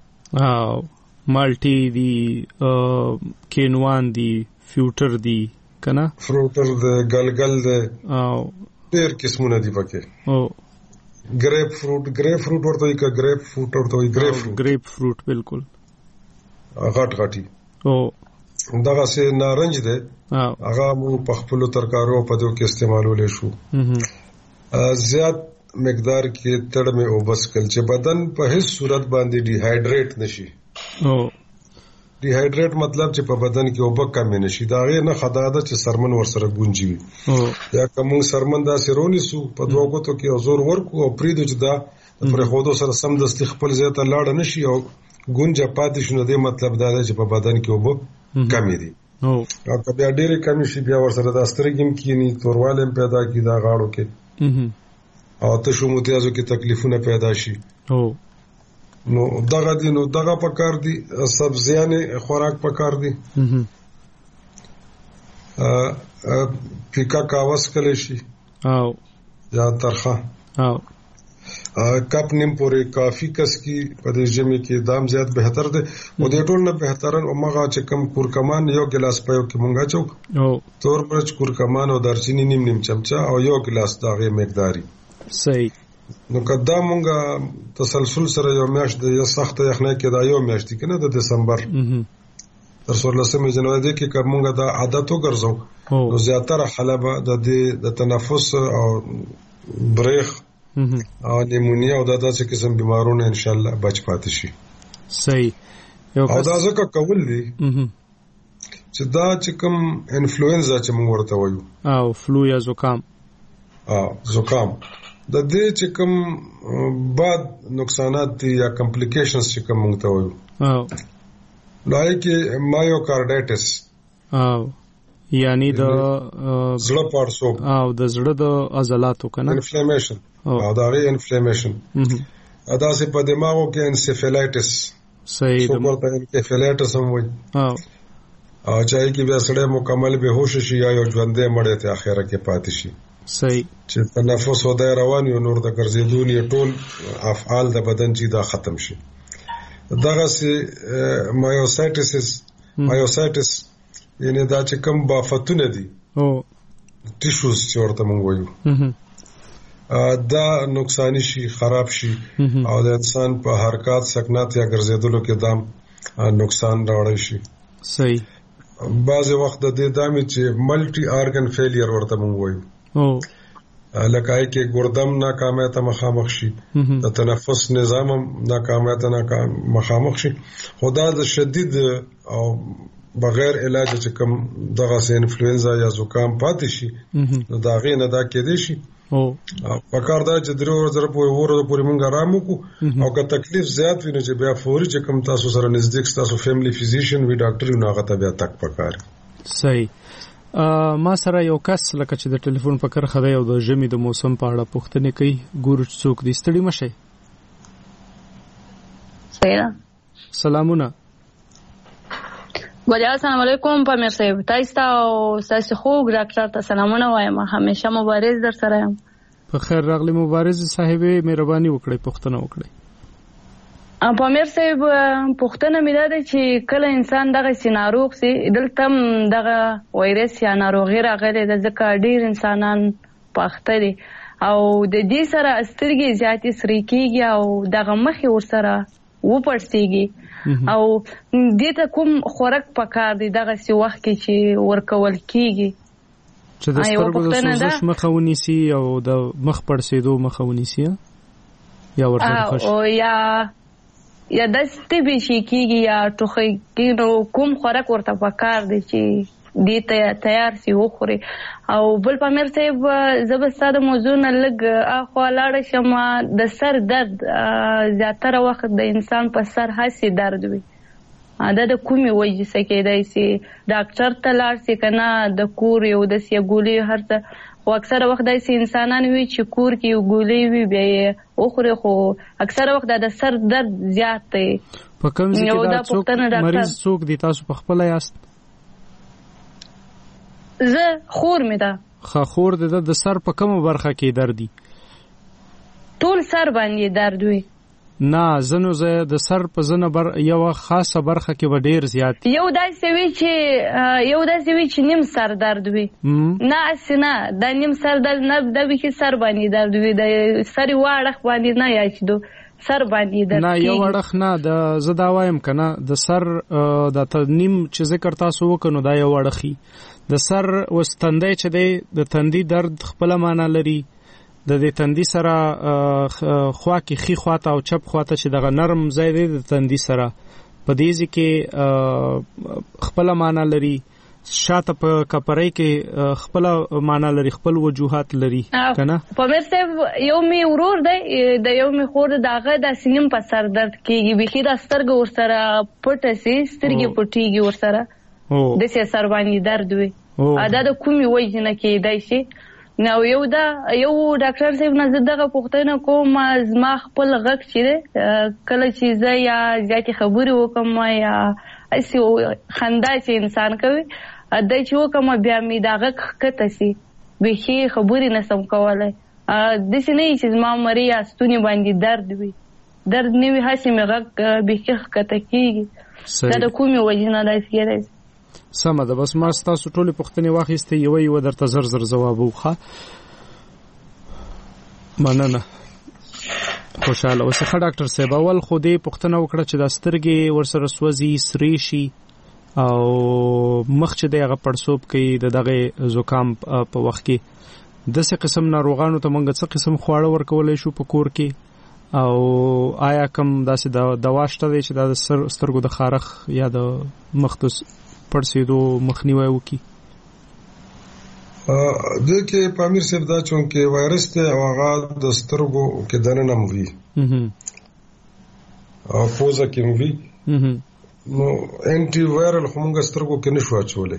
G: مالټي دي، کینوان دي، فیوټر دي کنه، فروټر د ګلګل د ډېر قسمونه دي پکې. گریپ فروٹ ورته وي، که گریپ فروٹ ورته وي، گریپ فروٹ بالکل غټ غټي. دغه سه نارنج دی، هغه مو په خپل ترکارو په دو کې استعمالولې شو. زیات مقدار کې تړمه او بس کل چې بدن په هیڅ صورت باندې ډی هایډریټ نشي. ډی هایډریټ مطلب چې په بدن کې اوبه کم نشي. دا غیر نه خداده چې سرمن ور سره گونجي وي یا کوم سرمن دا سرونی سو په دوه غوتو کې زور ورکو او پریدو چې دا پر خودو سره سم دستي خپل ځای ته لاړ نشي او گونجه پاتې شنو. دې مطلب دا دی چې په بدن کې اوبه کم دي او که بیا ډېرې کم شي بیا ور سره د سترګم کینی تورواله پیدا کی دا غاړو کې او تاسو متیازو کې تکلیفونه پیدا شي. نو دغه دي، نو دغه پکار دي، سبزیانه خوراک پکار دي. پیکا کاوس کله شي او یا ترخه او کپ نیم پورې کافی کس کی په دې جمع کې دام زیات بهتر ده. او د ټول نه بهترن او مغه چې کم کورکمان یو ګلاس پيو کې مونږه چوک او تور مرچ کورکمان او دارچینی نیم چمچا او یو ګلاس دغه مقداري صحیح. نو کدا مونږه تسلسل سره یو میاشت د سخت یخنۍ کې دا یو میاشت کې نه د دسمبر تر 16 جنوري کې کومه دا عادت وګرځو نو زیاتره حلبه د تنفس او بریخ او نیمونیا او دا داسې قسم بیمارونه ان شاء الله بچ پاتې شي. صحیح. او دا ځکه کول دي چې دا چې کوم انفلوئنزا چې موږ ورته وایو او فلو یا زکام د دې چې کوم بعد نقصانات دي یا کمپلیکیشنز چې کوم موږ ته وایو لایک مایوکارډایټس یعنی د زړه پړسوب او د زړه د عضلاتو کنه انفلیمیشن او دا غي انفلیمیشن ادا سه په دماغو کې انسیفلایټس
D: صحیح
G: څوک ورته انکفیلایټس هم وایي او چای کې بیا سړی مکمل به هوش شي یا یو ژوندې مړی ته اخره کې پاتې شي.
D: صحیح
G: چې تنفس ودای روان یو نور د ګرځېدون یې ټول افعال د بدن چې دا ختم شي. دغه سي مایوسایټس یعنی دا چې کوم بافتونه دي ټیشوز چې ورته موږ وایو دا نقصان شي خراب شي او د انسان په حرکت سکنات یا ګرځېدلو کې دام نقصان راوړي شي.
D: صحیح.
G: بعض وخت د دې دامي چې ملټي آرګن فیلیر ورته موږ وایو لکه کې ګردم ناکامیت مخامخ شي د تنفس نظام ناکامیت مخامخ شي. خدا د شدید او بغیر علاج چې کوم دغه انفلوئنزا یا زکام پاتې شي نو دا غي نه دا کېدې شي په کار دا چې درو ورځې پورې مونږ آرام وکړو او که تکلیف زیات وي نو چې بیا فوري چې کوم تاسو سره نزدیک تاسو فیملی فزیشن وی ډاکټر یو ناغه ته بیا تک پکار.
D: صحیح. ما سره یو کس لکه چې د ټلیفون په کرخه دی او د ژمي د موسم په اړه پوښتنه کوي. ګور څوک دې ستړي مشه. سلامونه.
I: ګل السلام علیکم پامیر صاحب. تاسو او تاسو خو ډاکټر ته سلامونه وایم. همیشه مبارز در سره یم.
D: په خیر راغلی مبارز صاحب. مهرباني وکړئ پوښتنه وکړئ.
I: پامیر صاحب پوښتنه مې ده چې کله انسان دغه سيناروغ سي دلته دغه وایرس یا ناروغي راغلي د ځکه ډیر انسانان پاخته دي او د دې سره سترګې زیاتې سرې کیږي او دغه مخې ورسره وپړسیږي او دې ته کوم خوراک پکار دی دغه سی وخت کې چې ورکول کیږي
D: چې د سترګو د سوزش مخه ونیسي او د مخ پړسېدو مخه ونیسي یا ورته خوش یا د ستبي شي کیږي یا ټوخی کینو کوم خوراک ورته پکار دی چې دې ته تیار سی وخوري. او بل پامیر صاحب زبستاده موضوع نه لګ اخو لاړ شمه د سر درد زیاتره وخت د انسان په سر هسي درد وي دا د کومي وجې څخه دی چې ډاکټر ته لاړ شي کنه د کور یو د سی ګولې هرڅه او اکثره وخت د انسانان وی چې کور کې یو ګولې وي بیا اوخره خو اکثره وخت د سر درد زیات دی. په کوم ځای کې دا څوک مریض څوک دي تاسو په خپل یاست؟
I: زه خور مې ده.
D: خور ده د سر په کومه برخه کې درد دي؟
I: ټول سر باندې درد وي.
D: نه زنو زه د سر په زنه یو خاصه برخه کې و ډیر زیات
I: یو داسې وی چې نیم سر درد وي. نه اسنه د نیم سر درد نه د وی چې سر باندې درد وي د سر واړخ باندې نه یاچدو سر باندې درد
D: نه یو وړخ نه د زدا وایم کنه د سر د نیم چې ذکر تاسو وکنو دا یو وړخي د سر وستندې چې د تندي درد خپل معنا لري. د دې تندي سره خوا کې خي خواته او چپ خواته چې دغه نرم ځای دی د تندي سره په دې ځکه خپل معنا لري. شاته په کپړې کې خپل معنا لري خپل وجوهات لري کنه.
I: په مرسته یو می ورور دی د یو می خور دغه د سینم په سر درد کېږي بخي د سترګو ورسره پټه سي سترګې پټيږي ورسره د سي سر باندې درد وي. دا د کومي وجه نه کېدای شي. نو یو ډاکټر صاحب نه زدهغه پوښتنه کوم زما خپل غږ چې کله چې زه یا ځکه خبرې وکم یا اسی خندا چې انسان کوي دای چې وکم بیا می دا غږ کته سي به خبرې نسم کولای د سینې چې زما مری استونی باندې درد وي درد نیوي هسي می غږ به کته کیږي دا د کومي وجه نه دای کېږي.
D: سمه ده بس ما تاسو ټولې پوښتنې واخیستې یو درته زر جواب وخه مننه خوشاله اوسه. ډاکټر صاحب اول خو دې پوښتنه وکړه چې د سترګې ورسره سوځي سری شي او مخ چې دغه پړسوب کوي دغه زکام په وخت کې د څه قسم ناروغانو ته موږ څه قسم خواړه ورکولای شو په کور کې او آیا کوم داسې دوا شته چې د سترګو د خارخ یا د مختص پړسېدو مخنیوي وکړي؟
G: د کې پامیر صاحب دا چونکه وایرس ته هغه د سترګو کې دننه موي او پوزه کې موي نو انټي وایرل همغه سترګو کې نشو اچولې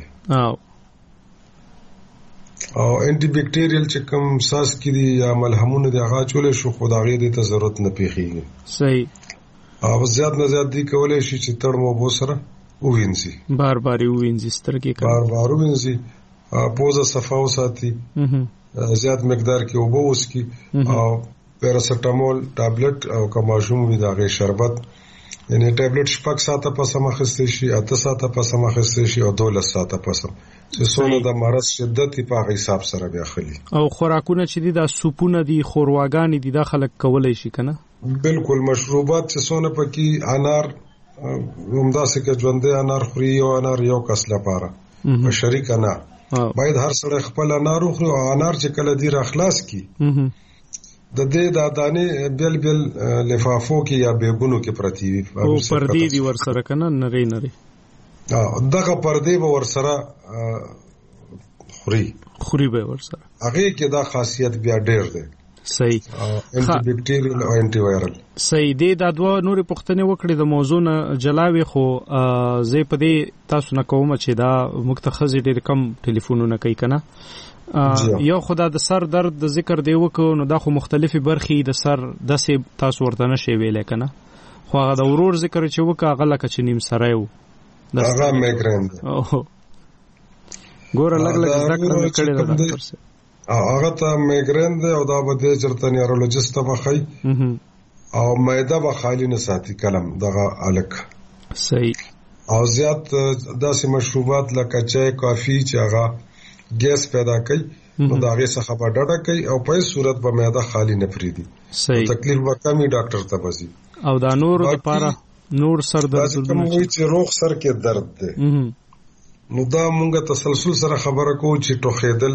G: او انټي بکټیریل چې کوم ساس کې دي یا ملهمونه دي هغه اچولې شو خدای دې ته ضرورت نه پیخيږي.
D: صحیح.
G: او زیات نه زیات دی کولای شي چې تړ مو بو سره ووینځي
D: بار بار ووینځي سترګې
G: بار بار ووینځي پوزه صفا وساتي زیات مقدار کې اوبه وسکي او پیراسټامول ټابلټ او کماشوم وي دغه شربت یعنی ټابلټ شپږ ساعته پس مخسته شي 8 ساعته پس مخسته شي او 12 ساعته پس چې څونه د مرض شدت په حساب سره بیا خلی
D: او خوراکونه چې دي د سوپونه دي خورواګانی دي د خلک کولای شي کنه
G: بالکل مشروبات چې څونه پکې انار همداسې کې ژوندې انار خوري او انار یو کس لپاره په شریک انار باید هر سړی خپل انار خوري او انار چې کله دی را خلاص کی د دې د دانې بل بل لفافو کې یا بیګونو کې پرتی وي
D: او پردي دي ورسره کنه نری
G: دغه پردي به ورسره خوري به ورسره هغه کې دا خاصیت بیا ډېر دی
D: صحیح
G: انټي بیکټیریل او انټي وایرل
D: صحیح دی دا دوه نورې پوښتنې وکړې د موضوع نه جلاوي خو زه په دې تاسو نه کوم چې دا متخصص ډېر کم ټلیفونونه کوي کنه یو خدا د سر درد د ذکر دی وکړو نو دا خو مختلفي برخې د سر داسې تاسو ورته نشي ویلې کنه خو هغه د ورور ذکر چې وکړه هغه لکه چې نیم سره یو
G: هغه میګرین
D: ګور لګ ذکر کړی دا ډاکټر سره
G: هغه ته میګرین دی او دا به د چرته نیورولوژیست ته مخای او معده به خالی نه ساتي کلم دغه الک
D: صحیح
G: او زیات داسې مشروبات لکه چای کافی چې هغه ګیس پیدا کوي نو دا هغه څخه به ډډه کوي او په صورت به معده خالی نه پریدي تکلیف به کمی ډاکټر ته وځي
D: او دا نور لپاره نور سر درد
G: کوم وي چې روغ سر کې درد دی نو دا مونږه تسلسل سره خبره کوو چې ټوخېدل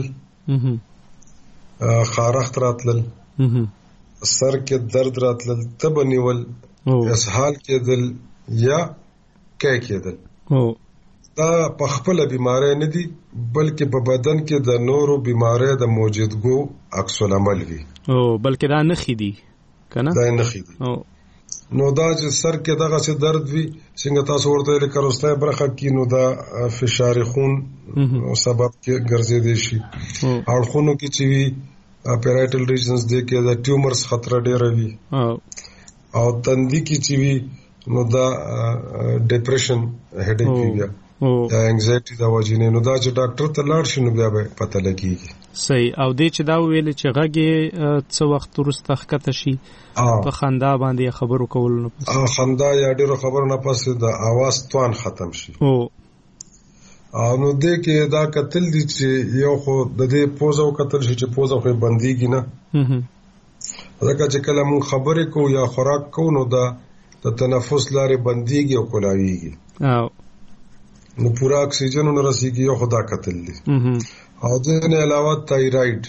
G: خارښت راتلل سر کې درد راتلل تب نیول اسهال کېدل یا کېدل دا په خپل بیماری نه دي بلکې په بدن کې د نورو بیماری د موجودګو عکس العمل وي
D: بلکې دا نه خېدي کنه
G: دا نه خېدي نو دا چې سر کې دغه څه درد وي څنګه تاسو ورته لیکل کروسته برخه کې نو دا فشار خون سبب کې ګرځېدي شي اړخونو کې چې وي پیرایټل ریجنز دې کې دا ټیومرز خطر ډېر وي او تندې کې چې وي نو دا ډیپریشن هډیک وي یا انګزایټي دا وجنه نو دا چې ډاکټر ته لاړ شي نو بیا به پته لګيږي
D: صحیح او دې چې دا ویل چې غږی څو وخت وروسته ښکته شي په خندا باندې خبرو کول نه پس
G: خندا یا ډیرو خبرو نه پس د اواز توان ختم شي نو دې کې دا قتل دي چې یو خو د دې پوزو قتل شي چې پوزو خو بنديږي نه ځکه چې کله مون خبرې کو یا خوراک کو نو دا د تنفس لارې بنديږي او کولاويږي نو پورا اکسیجن نه رسیږي یو خدا قتل دي او د نه علاوه تایراید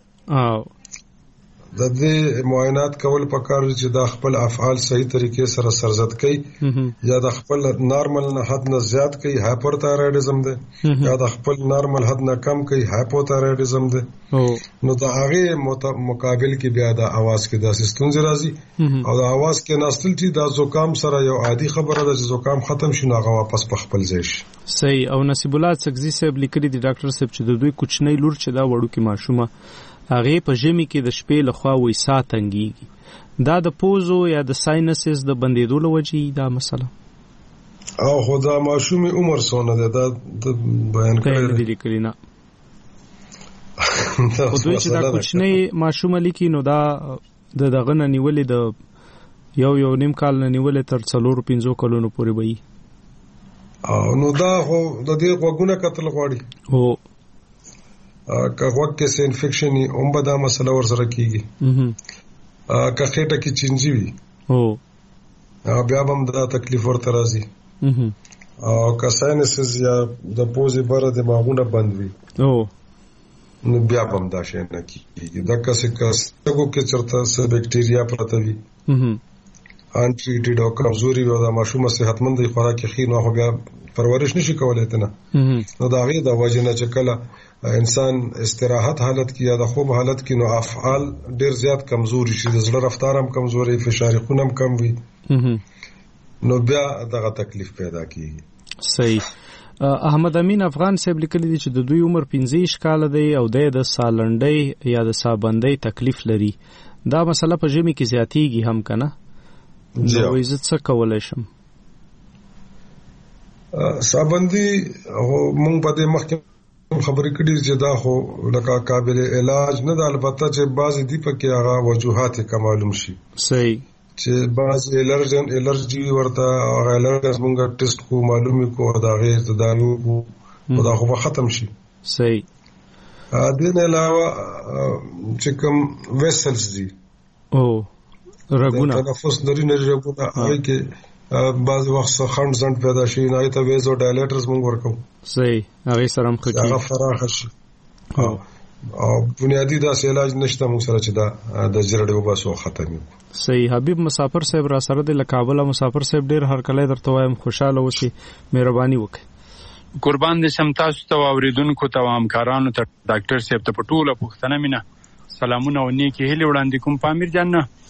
G: د دې معاینات کول پکار چې د خپل افعال صحیح طریقې سره سرزد کړي یا د خپل نارمل نه حد نه زیات کړي هایپرتایرایډزم ده یا د خپل نارمل حد نه کم کړي هایپوتایرایډزم ده نو د هغه مقابل کې بیا د اواز کې د ستونزې راځي او د اواز کې ناستل چې د زکام سره یو عادي خبره ده چې زکام ختم شي نو هغه واپس په خپل ځای شي
D: صحیح او نصیب الله سګزي صاحب لیکلي دي ډاکټر صاحب چې د دوی کوچنی لور چې دا وړو کې ماشومه هغه په ژمي کې د شپې لخوا وې ساتنګيږي دا د پوزو یا د ساینسز د بندیدو لوجي دا مسله
G: او خدا ماشومي عمر سونه ده دا بیان کړی
D: دی کلینا خو دوی چې دا کوچنی ماشومه لیکي نو دا دغه نه نیولې د یو نیم کال نه نیولې تر 4-5 کلونو پورې وي
G: او نو دا خو د دې وګونه قتل غواړي که وخت کې سه انفیکشن هم به دا مسله ورسره کیږي که خېټه کې چینجی وي بیا هم دا تکلیف ورته راځي او که ساینسز یا د پوزې بره دماغونه بند وي نو بیا هم دا شي نه کیږي دا کسه کې چرته سه بکټیریا پراته وي انټریټډ او کمزوري او د ماشومه صحتمند خوراکي خې نو بیا پرورش نشي کولای ته نه نو دا غي د وجنه چې کله انسان استراحت حالت کې یا د خوب حالت کې نو افعال ډیر زیات کمزوري شي د زړه رفتار هم کمزوري فشار خون هم کم وي نو بیا دغه تکلیف پیدا کیږي
D: صحیح احمد امین افغان صاحب لیکلی دی چې د دوی عمر 15 کال دی او د سالنډۍ یا د سابندۍ تکلیف لري دا مسله په ژمي کې زیاتیږي هم کنه نو عزت څه کولای شم؟
G: سابندي مونږ په دې مخکې خبرې کړې چې دا خو لکه قابل علاج نه ده، البته چې بعضې دي پکې هغه وجوهات یې معلوم شي.
D: صحیح.
G: چې بعض الرجي ورته هغه الرجي مونږ ټیسټ کو معلومي کو دا غیر تداوی کو دا خو به ختم شي.
D: صحیح.
G: دې نه علاوه چې کوم ویسلز دي
D: رګونه
G: تنفس نری رګونه هغه کې بعض وخت خند زند پیدا شي نه ته ویزو ډایلیټرز مونږ ورکو.
D: صحیح. هغه سره هم خکې
G: هغه فراخ شي او بنیادی دا علاج نشته مونږ سره چې دا د جرړې وباسو ختمي.
D: صحیح. حبیب مسافر صاحب را سره د لکابل مسافر صاحب ډیر هر کله درته وایم خوشاله اوسئ، مهرباني وکړئ.
J: قربان دې شم تاسو ته اوریدونکو ته همکارانو ته ډاکټر صاحب ته په ټوله پښتنه مینه سلامونه او نیکی هیله وړاندې کوم. پامیر جان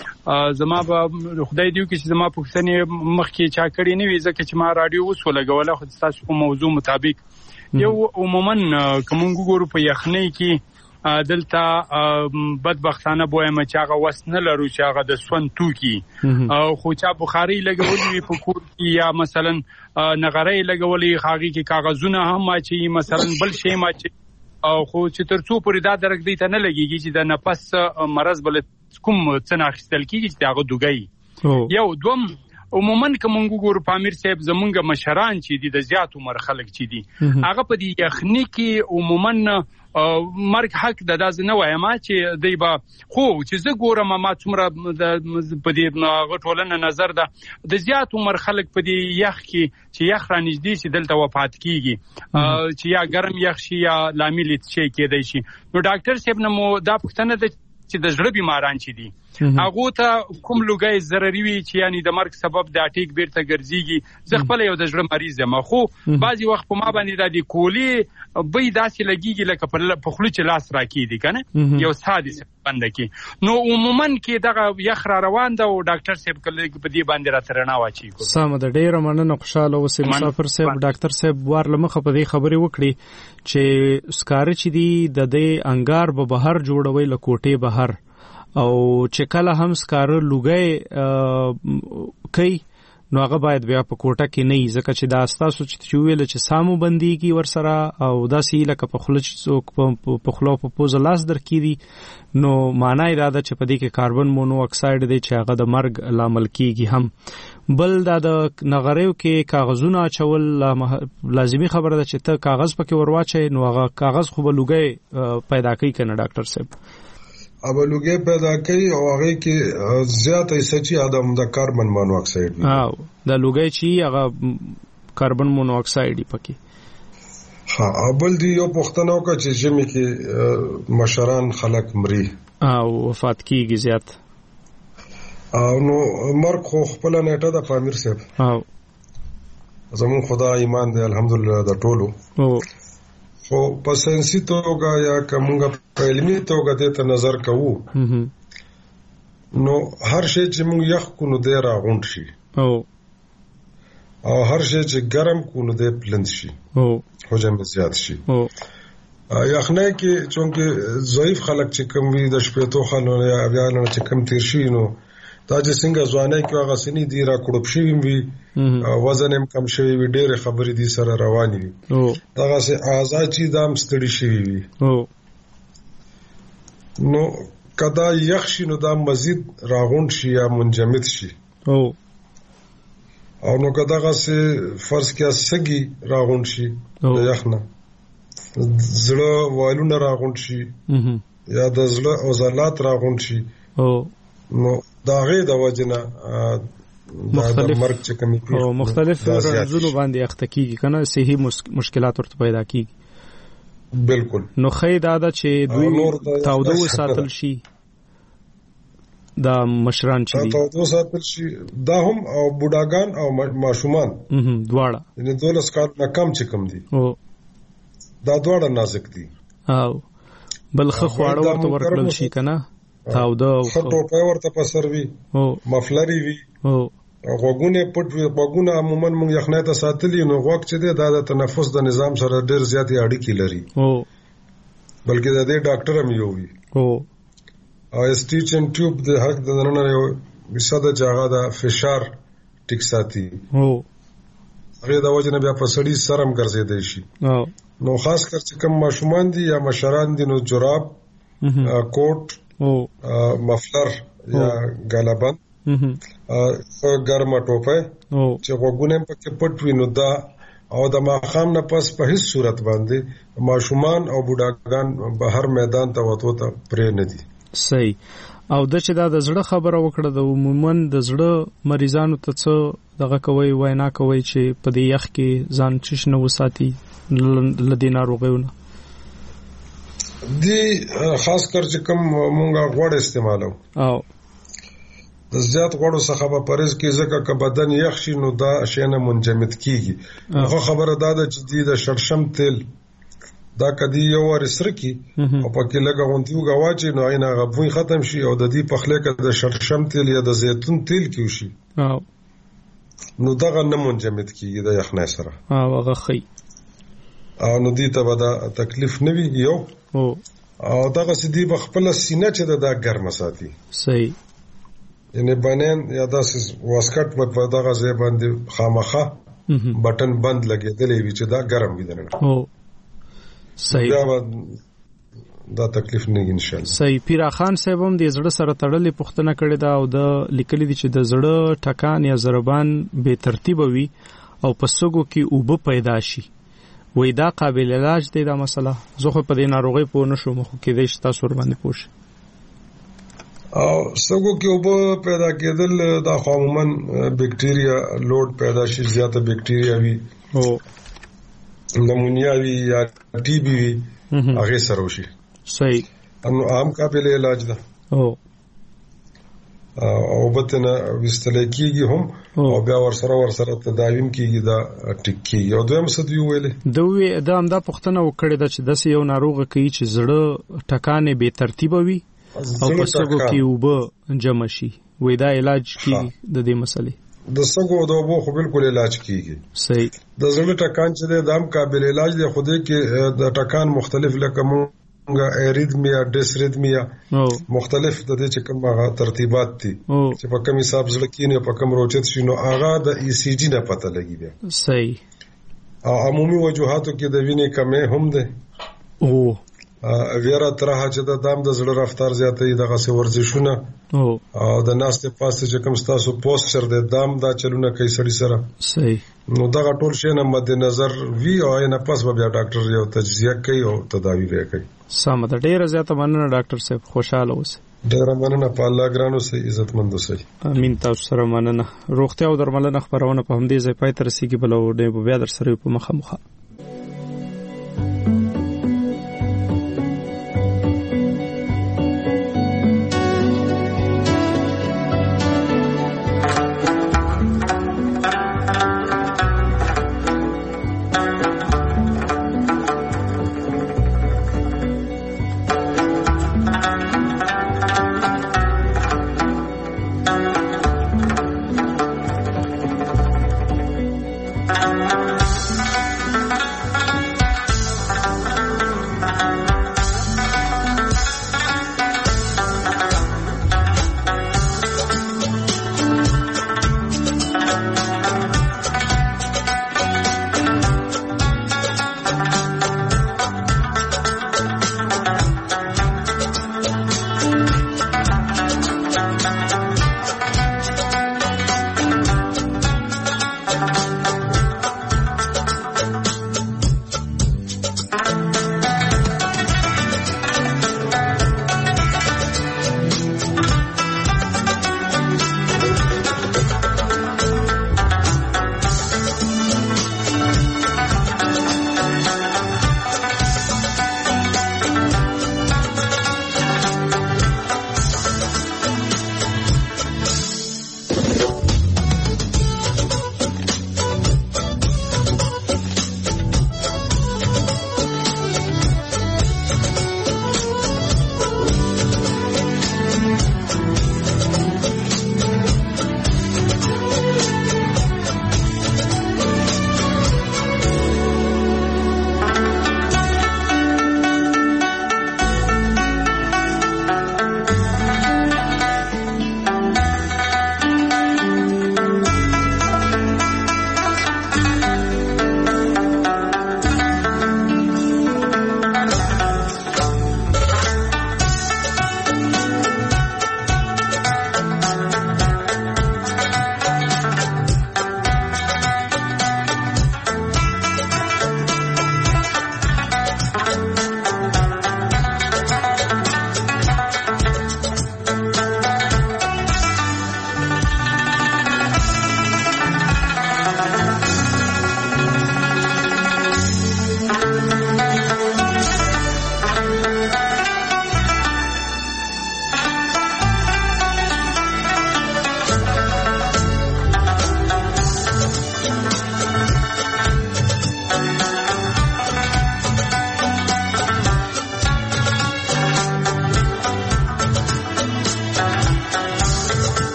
J: زما به خدای دیو کې چې زما پښتنې مخکې چا کړی نه وي ځکه چې ما رادیو اوس ولګوله، خو تاسو په موضوع مطابق یو عموما کوم ګورو په یخنۍ کې دلته بدبختانه بویم چې هغه وس نه لرو چې هغه د سون توکي خو چا بخاري لګولې په کور کې یا مثلا نغري لګولې هغه کې کاغذونه هم چې مثلا بل شی ما چې او خو چې ترڅو پورې دا درک دی ته نه لګيږي چې د نفس مرض بل کوم څه اخیستل کیږي چې هغه دوګي یو دوم عموما کوم ګور پامیر صاحب زمونږ مشران چې دي د زیات عمر خلک چې دي هغه په دې یخني کې عموما مرګ حق د داز نه وایم چې دی با خو چې زه ګورم ما څومره په دې غټولنه نظر ده د زیات عمر خلک په دې یخ کې چې یخ را نږدې شي دلته وفات کیږي چې یا ګرم یخ شي یا لامل شي کېدای شي. نو ډاکټر صاحب نو دا پښتنه ده چې د زړه بیماران چې دي هغه ته کوم لوګي ضرري وي چې یعنی د مرګ سبب د اټیک بیرته ګرځيږي. زه خپل یو د زړه مریض یم خو بعضي وخت په ما باندې د دې کولی به داسې لګيږي لکه په خلو چې لاس راکېدي کنه یو ساده بند کې. نو عموما کې دغه یخ را روان ده او ډاکټر صاحب کله په دې باندې را ترنا واچي کو.
D: سم د ډیر مننه خوشاله اوسئ مسافر صاحب. ډاکټر صاحب ورلمخه په دې خبرې وکړي چې سکار چې دی د دې انګار به بهر جوړوي لکوټه بهر او چې کله هم سکار لوګي کوي نو هغه باید بیا په کوټه کې نه ځکه چې دا تاسو چې ویل چې سامو بنديږي ورسره او دا سی لکه په خلچ څوک په خلو په پوز لاس درکېدي نو معنی دا ده چې په دې کې کاربن مونو اکساید دی چې هغه د مرګ لامل کیږي. هم بل دا د نغریو کې کاغذونه اچول لازمی خبره ده چې ته کاغذ پکې ورواچې نو هغه کاغذ خو به لوګي پیدا کوي کنه ډاکټر صاحب
G: اب لوګي پیدا کوي او هغه کې زیات ایسچی ادم د کاربن مونو اکساید دی
D: او د لوګي چې هغه کاربن مونو اکساید پکې
G: بل دی یو پښتنو کا چې جمی کې مشران خلک مري
D: او وفات کیږي زیات
G: او نو مرګ خو خپل نیټه د پامیر صاحب
D: او
G: زمون خدای ایمان دی الحمدلله د ټولو
D: او
G: خو په ساينسي توګه یا کومه په علمي توګه ته نظر کوو نو هر شی چې موږ یخ کو نو دی راغونډ شي او هر شی چې ګرم کو نو دی پلند شي
D: او
G: حجم زیات شي
D: او
G: یخنه کې چونکه ضعیف خلک چې کم وي د شپېتو خلک یا بیا نه چې کم تیر شي نو دا چې څنګه ځواني کې هغه سني دی را کړب شي وي وزن هم کم شوی وي ډېر خبرې دي سره رواني وي دا چې آزاد چې دام ستړي شي وي نو کدا یخ شي نو دا مزید راغونډ شي یا منجمد شي او نو کدا غسه فرض کې سګي راغونډ شي د یخنه زړه والونه راغونډ شي یا د زړه عضلات راغونډ شي نو دا غي د وجنه
D: مختلف رنځونو باندې اخته کیږي کنه صحي مشکلات ورته پیدا کیږي.
G: بالکل
D: نو خې دا ده چې دوی تاوده وساتل شي دا مشران چې
G: تاوده وساتل شي دا هم او بوډاګان او ماشومان
D: دواړه
G: یعنی 12 کال نه کم چې کم دي او دا دواړه نازک دي
D: او بلخه خواړه ورته ورکړل شي کنه تاوده او
G: ټوپه ورته پسروي او مفلری وي او غوګونه پټ وي غوګونه عموما موږ یخنه ته ساتلی نو غوګ چې د تنفس د نظام سره ډېر زیات اړیکې لري او بلکې د دې ډاکټر هم یو وي او اسټیچن ټیوب د حق د نن بساده جاغه د فشار ټیک ساتي هغه د وجه نه بیا په سړی سرم ګرځیدای شي نو خاص کر چې کوم ماشومان دي یا مشران دي نو جراب کوټ مفلر یا غلبن ګرمه ټوپه چې وګونه پکې پټ وینو دا او د ماخام نه پس په هیڅ صورت باندې ماشومان او بوډاګان بهر میدان ته وته پرې نه دي.
D: صحیح. او د چې دا د زړه خبره وکړه د عموما د زړه مریضانو ته څه دغه کوي وینا کوي چې په دې یخ کې ځان چش نه وساتي لدی ناروغیونه
G: دی خاص کر چې کوم مونږه غوړ استعمالو او د زیات غوړو څخه په پرېز کې ځکه ک بدن یخ شي نو دا شینه منجمد کیږي خو خبره دا ده چې د شړشم تیل دا کدی یو ورسره کی او پکې لګه غونډیو غواچی نو عین غوي ختم شي او د دې پخله کې د شړشم تیل یا د زیتون تیل کیو شي نو دا نه منجمد کیږي د یخنه سره
D: هغه خي
G: او نو دې ته ودا تکلیف نه وی یو او دغه سدي بخپل سینه چې دا ګرم ساتي.
D: صحیح.
G: یعنی بنن یا داس واسکټ په دغه ځای باندې خامخه بٹن بند لګیدلې وی چې دا ګرم وي دنه.
D: صحیح.
G: دا تکلیف نه ان شاء الله.
D: صحیح. پیرا خان صاحب هم د زړه سره تړلې پوښتنه کړې ده او د لیکلي دي چې د زړه ټکان یا ضربان به ترتیب وي او په سګو کې اوبه پیدا شي وې دا قابل علاج دی دا مسله. زه خو په دې ناروغي پوه نشم خو کې دې تاسو ور باندې پوښ
G: او سګو کې اوبه پیدا کېدل دا عموما بکټیریا لوډ پیدا شي زیاته بکټیریا وي او نمونیا وي یا ټي بي وي هغه سره وشي.
D: صحیح.
G: نو عام قابل علاج ده او بتنه وستل کېږي هم او بیا ورسره تداویم کېږي دا ټکی یو دویم څه دی ویلې
D: دوی دا هم دا پوښتنه وکړه چې د یو ناروغ کوي چې زړه ټکانې به ترتیب وي او په سګو کې وب جمع شي وې دا علاج کیږي د دې مسلې
G: د سګو د وبو خو بالکل علاج کیږي.
D: صحیح.
G: د زړه ټکان چې د هم قابل علاج دی خو دې کې د ټکان مختلف لکه مونږه ایریدمیا ډیسریدمیا مختلف د دې چې کومه ترتیبات دي چې په کوم حساب زړه کې نه په کوم روچت شي نو هغه د ای سی جی نه پته لګي بیا.
D: صحیح.
G: او عمومي وجوهاتو کې د وینې کمې هم ده ویرا ترها چې د دام د زړه رفتار زیاتې دغه څه ورزشونه او د ناستې پاسته چې کوم ستاسو پوسچر د دام دا چلونه کوي سړی سره.
D: صحیح.
G: نو دغه ټول شی نه مد نظر وی او نه پس بیا ډاکټر یو تجزیه کوي او تداوی به کوي.
D: سم ده. ډیره زیاته مننه ډاکټر صاحب خوشاله اوسئ.
G: ډیره مننه په الله ګرانو سي عزتمند اوسئ.
D: امين. تاسو سره مننه. روغتیا او درملنه خبرونه په همدې ځای پای ته رسیدي بل او بیا در سره په مخه مخه.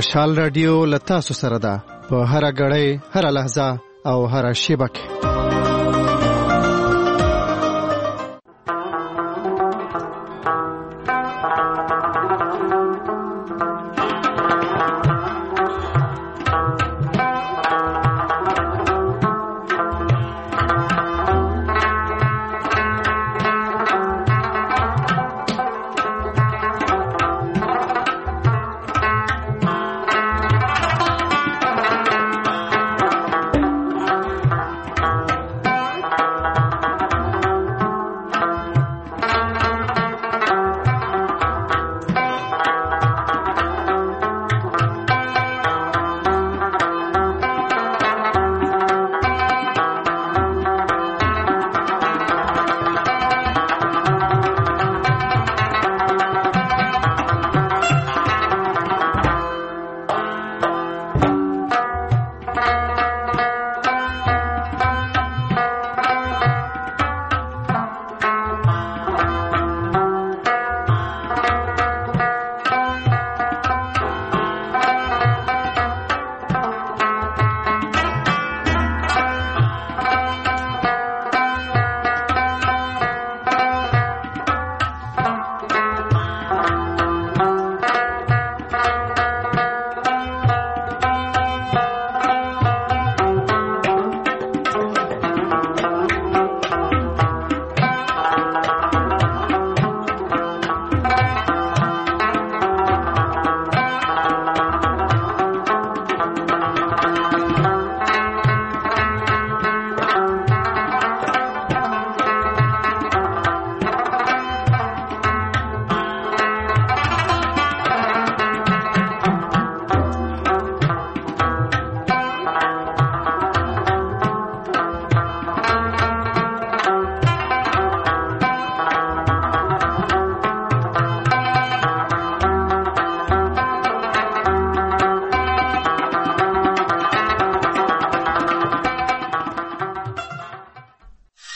F: مشال رادیو لتا سره ده په هر غړې هر لحظه او هر شیبه کې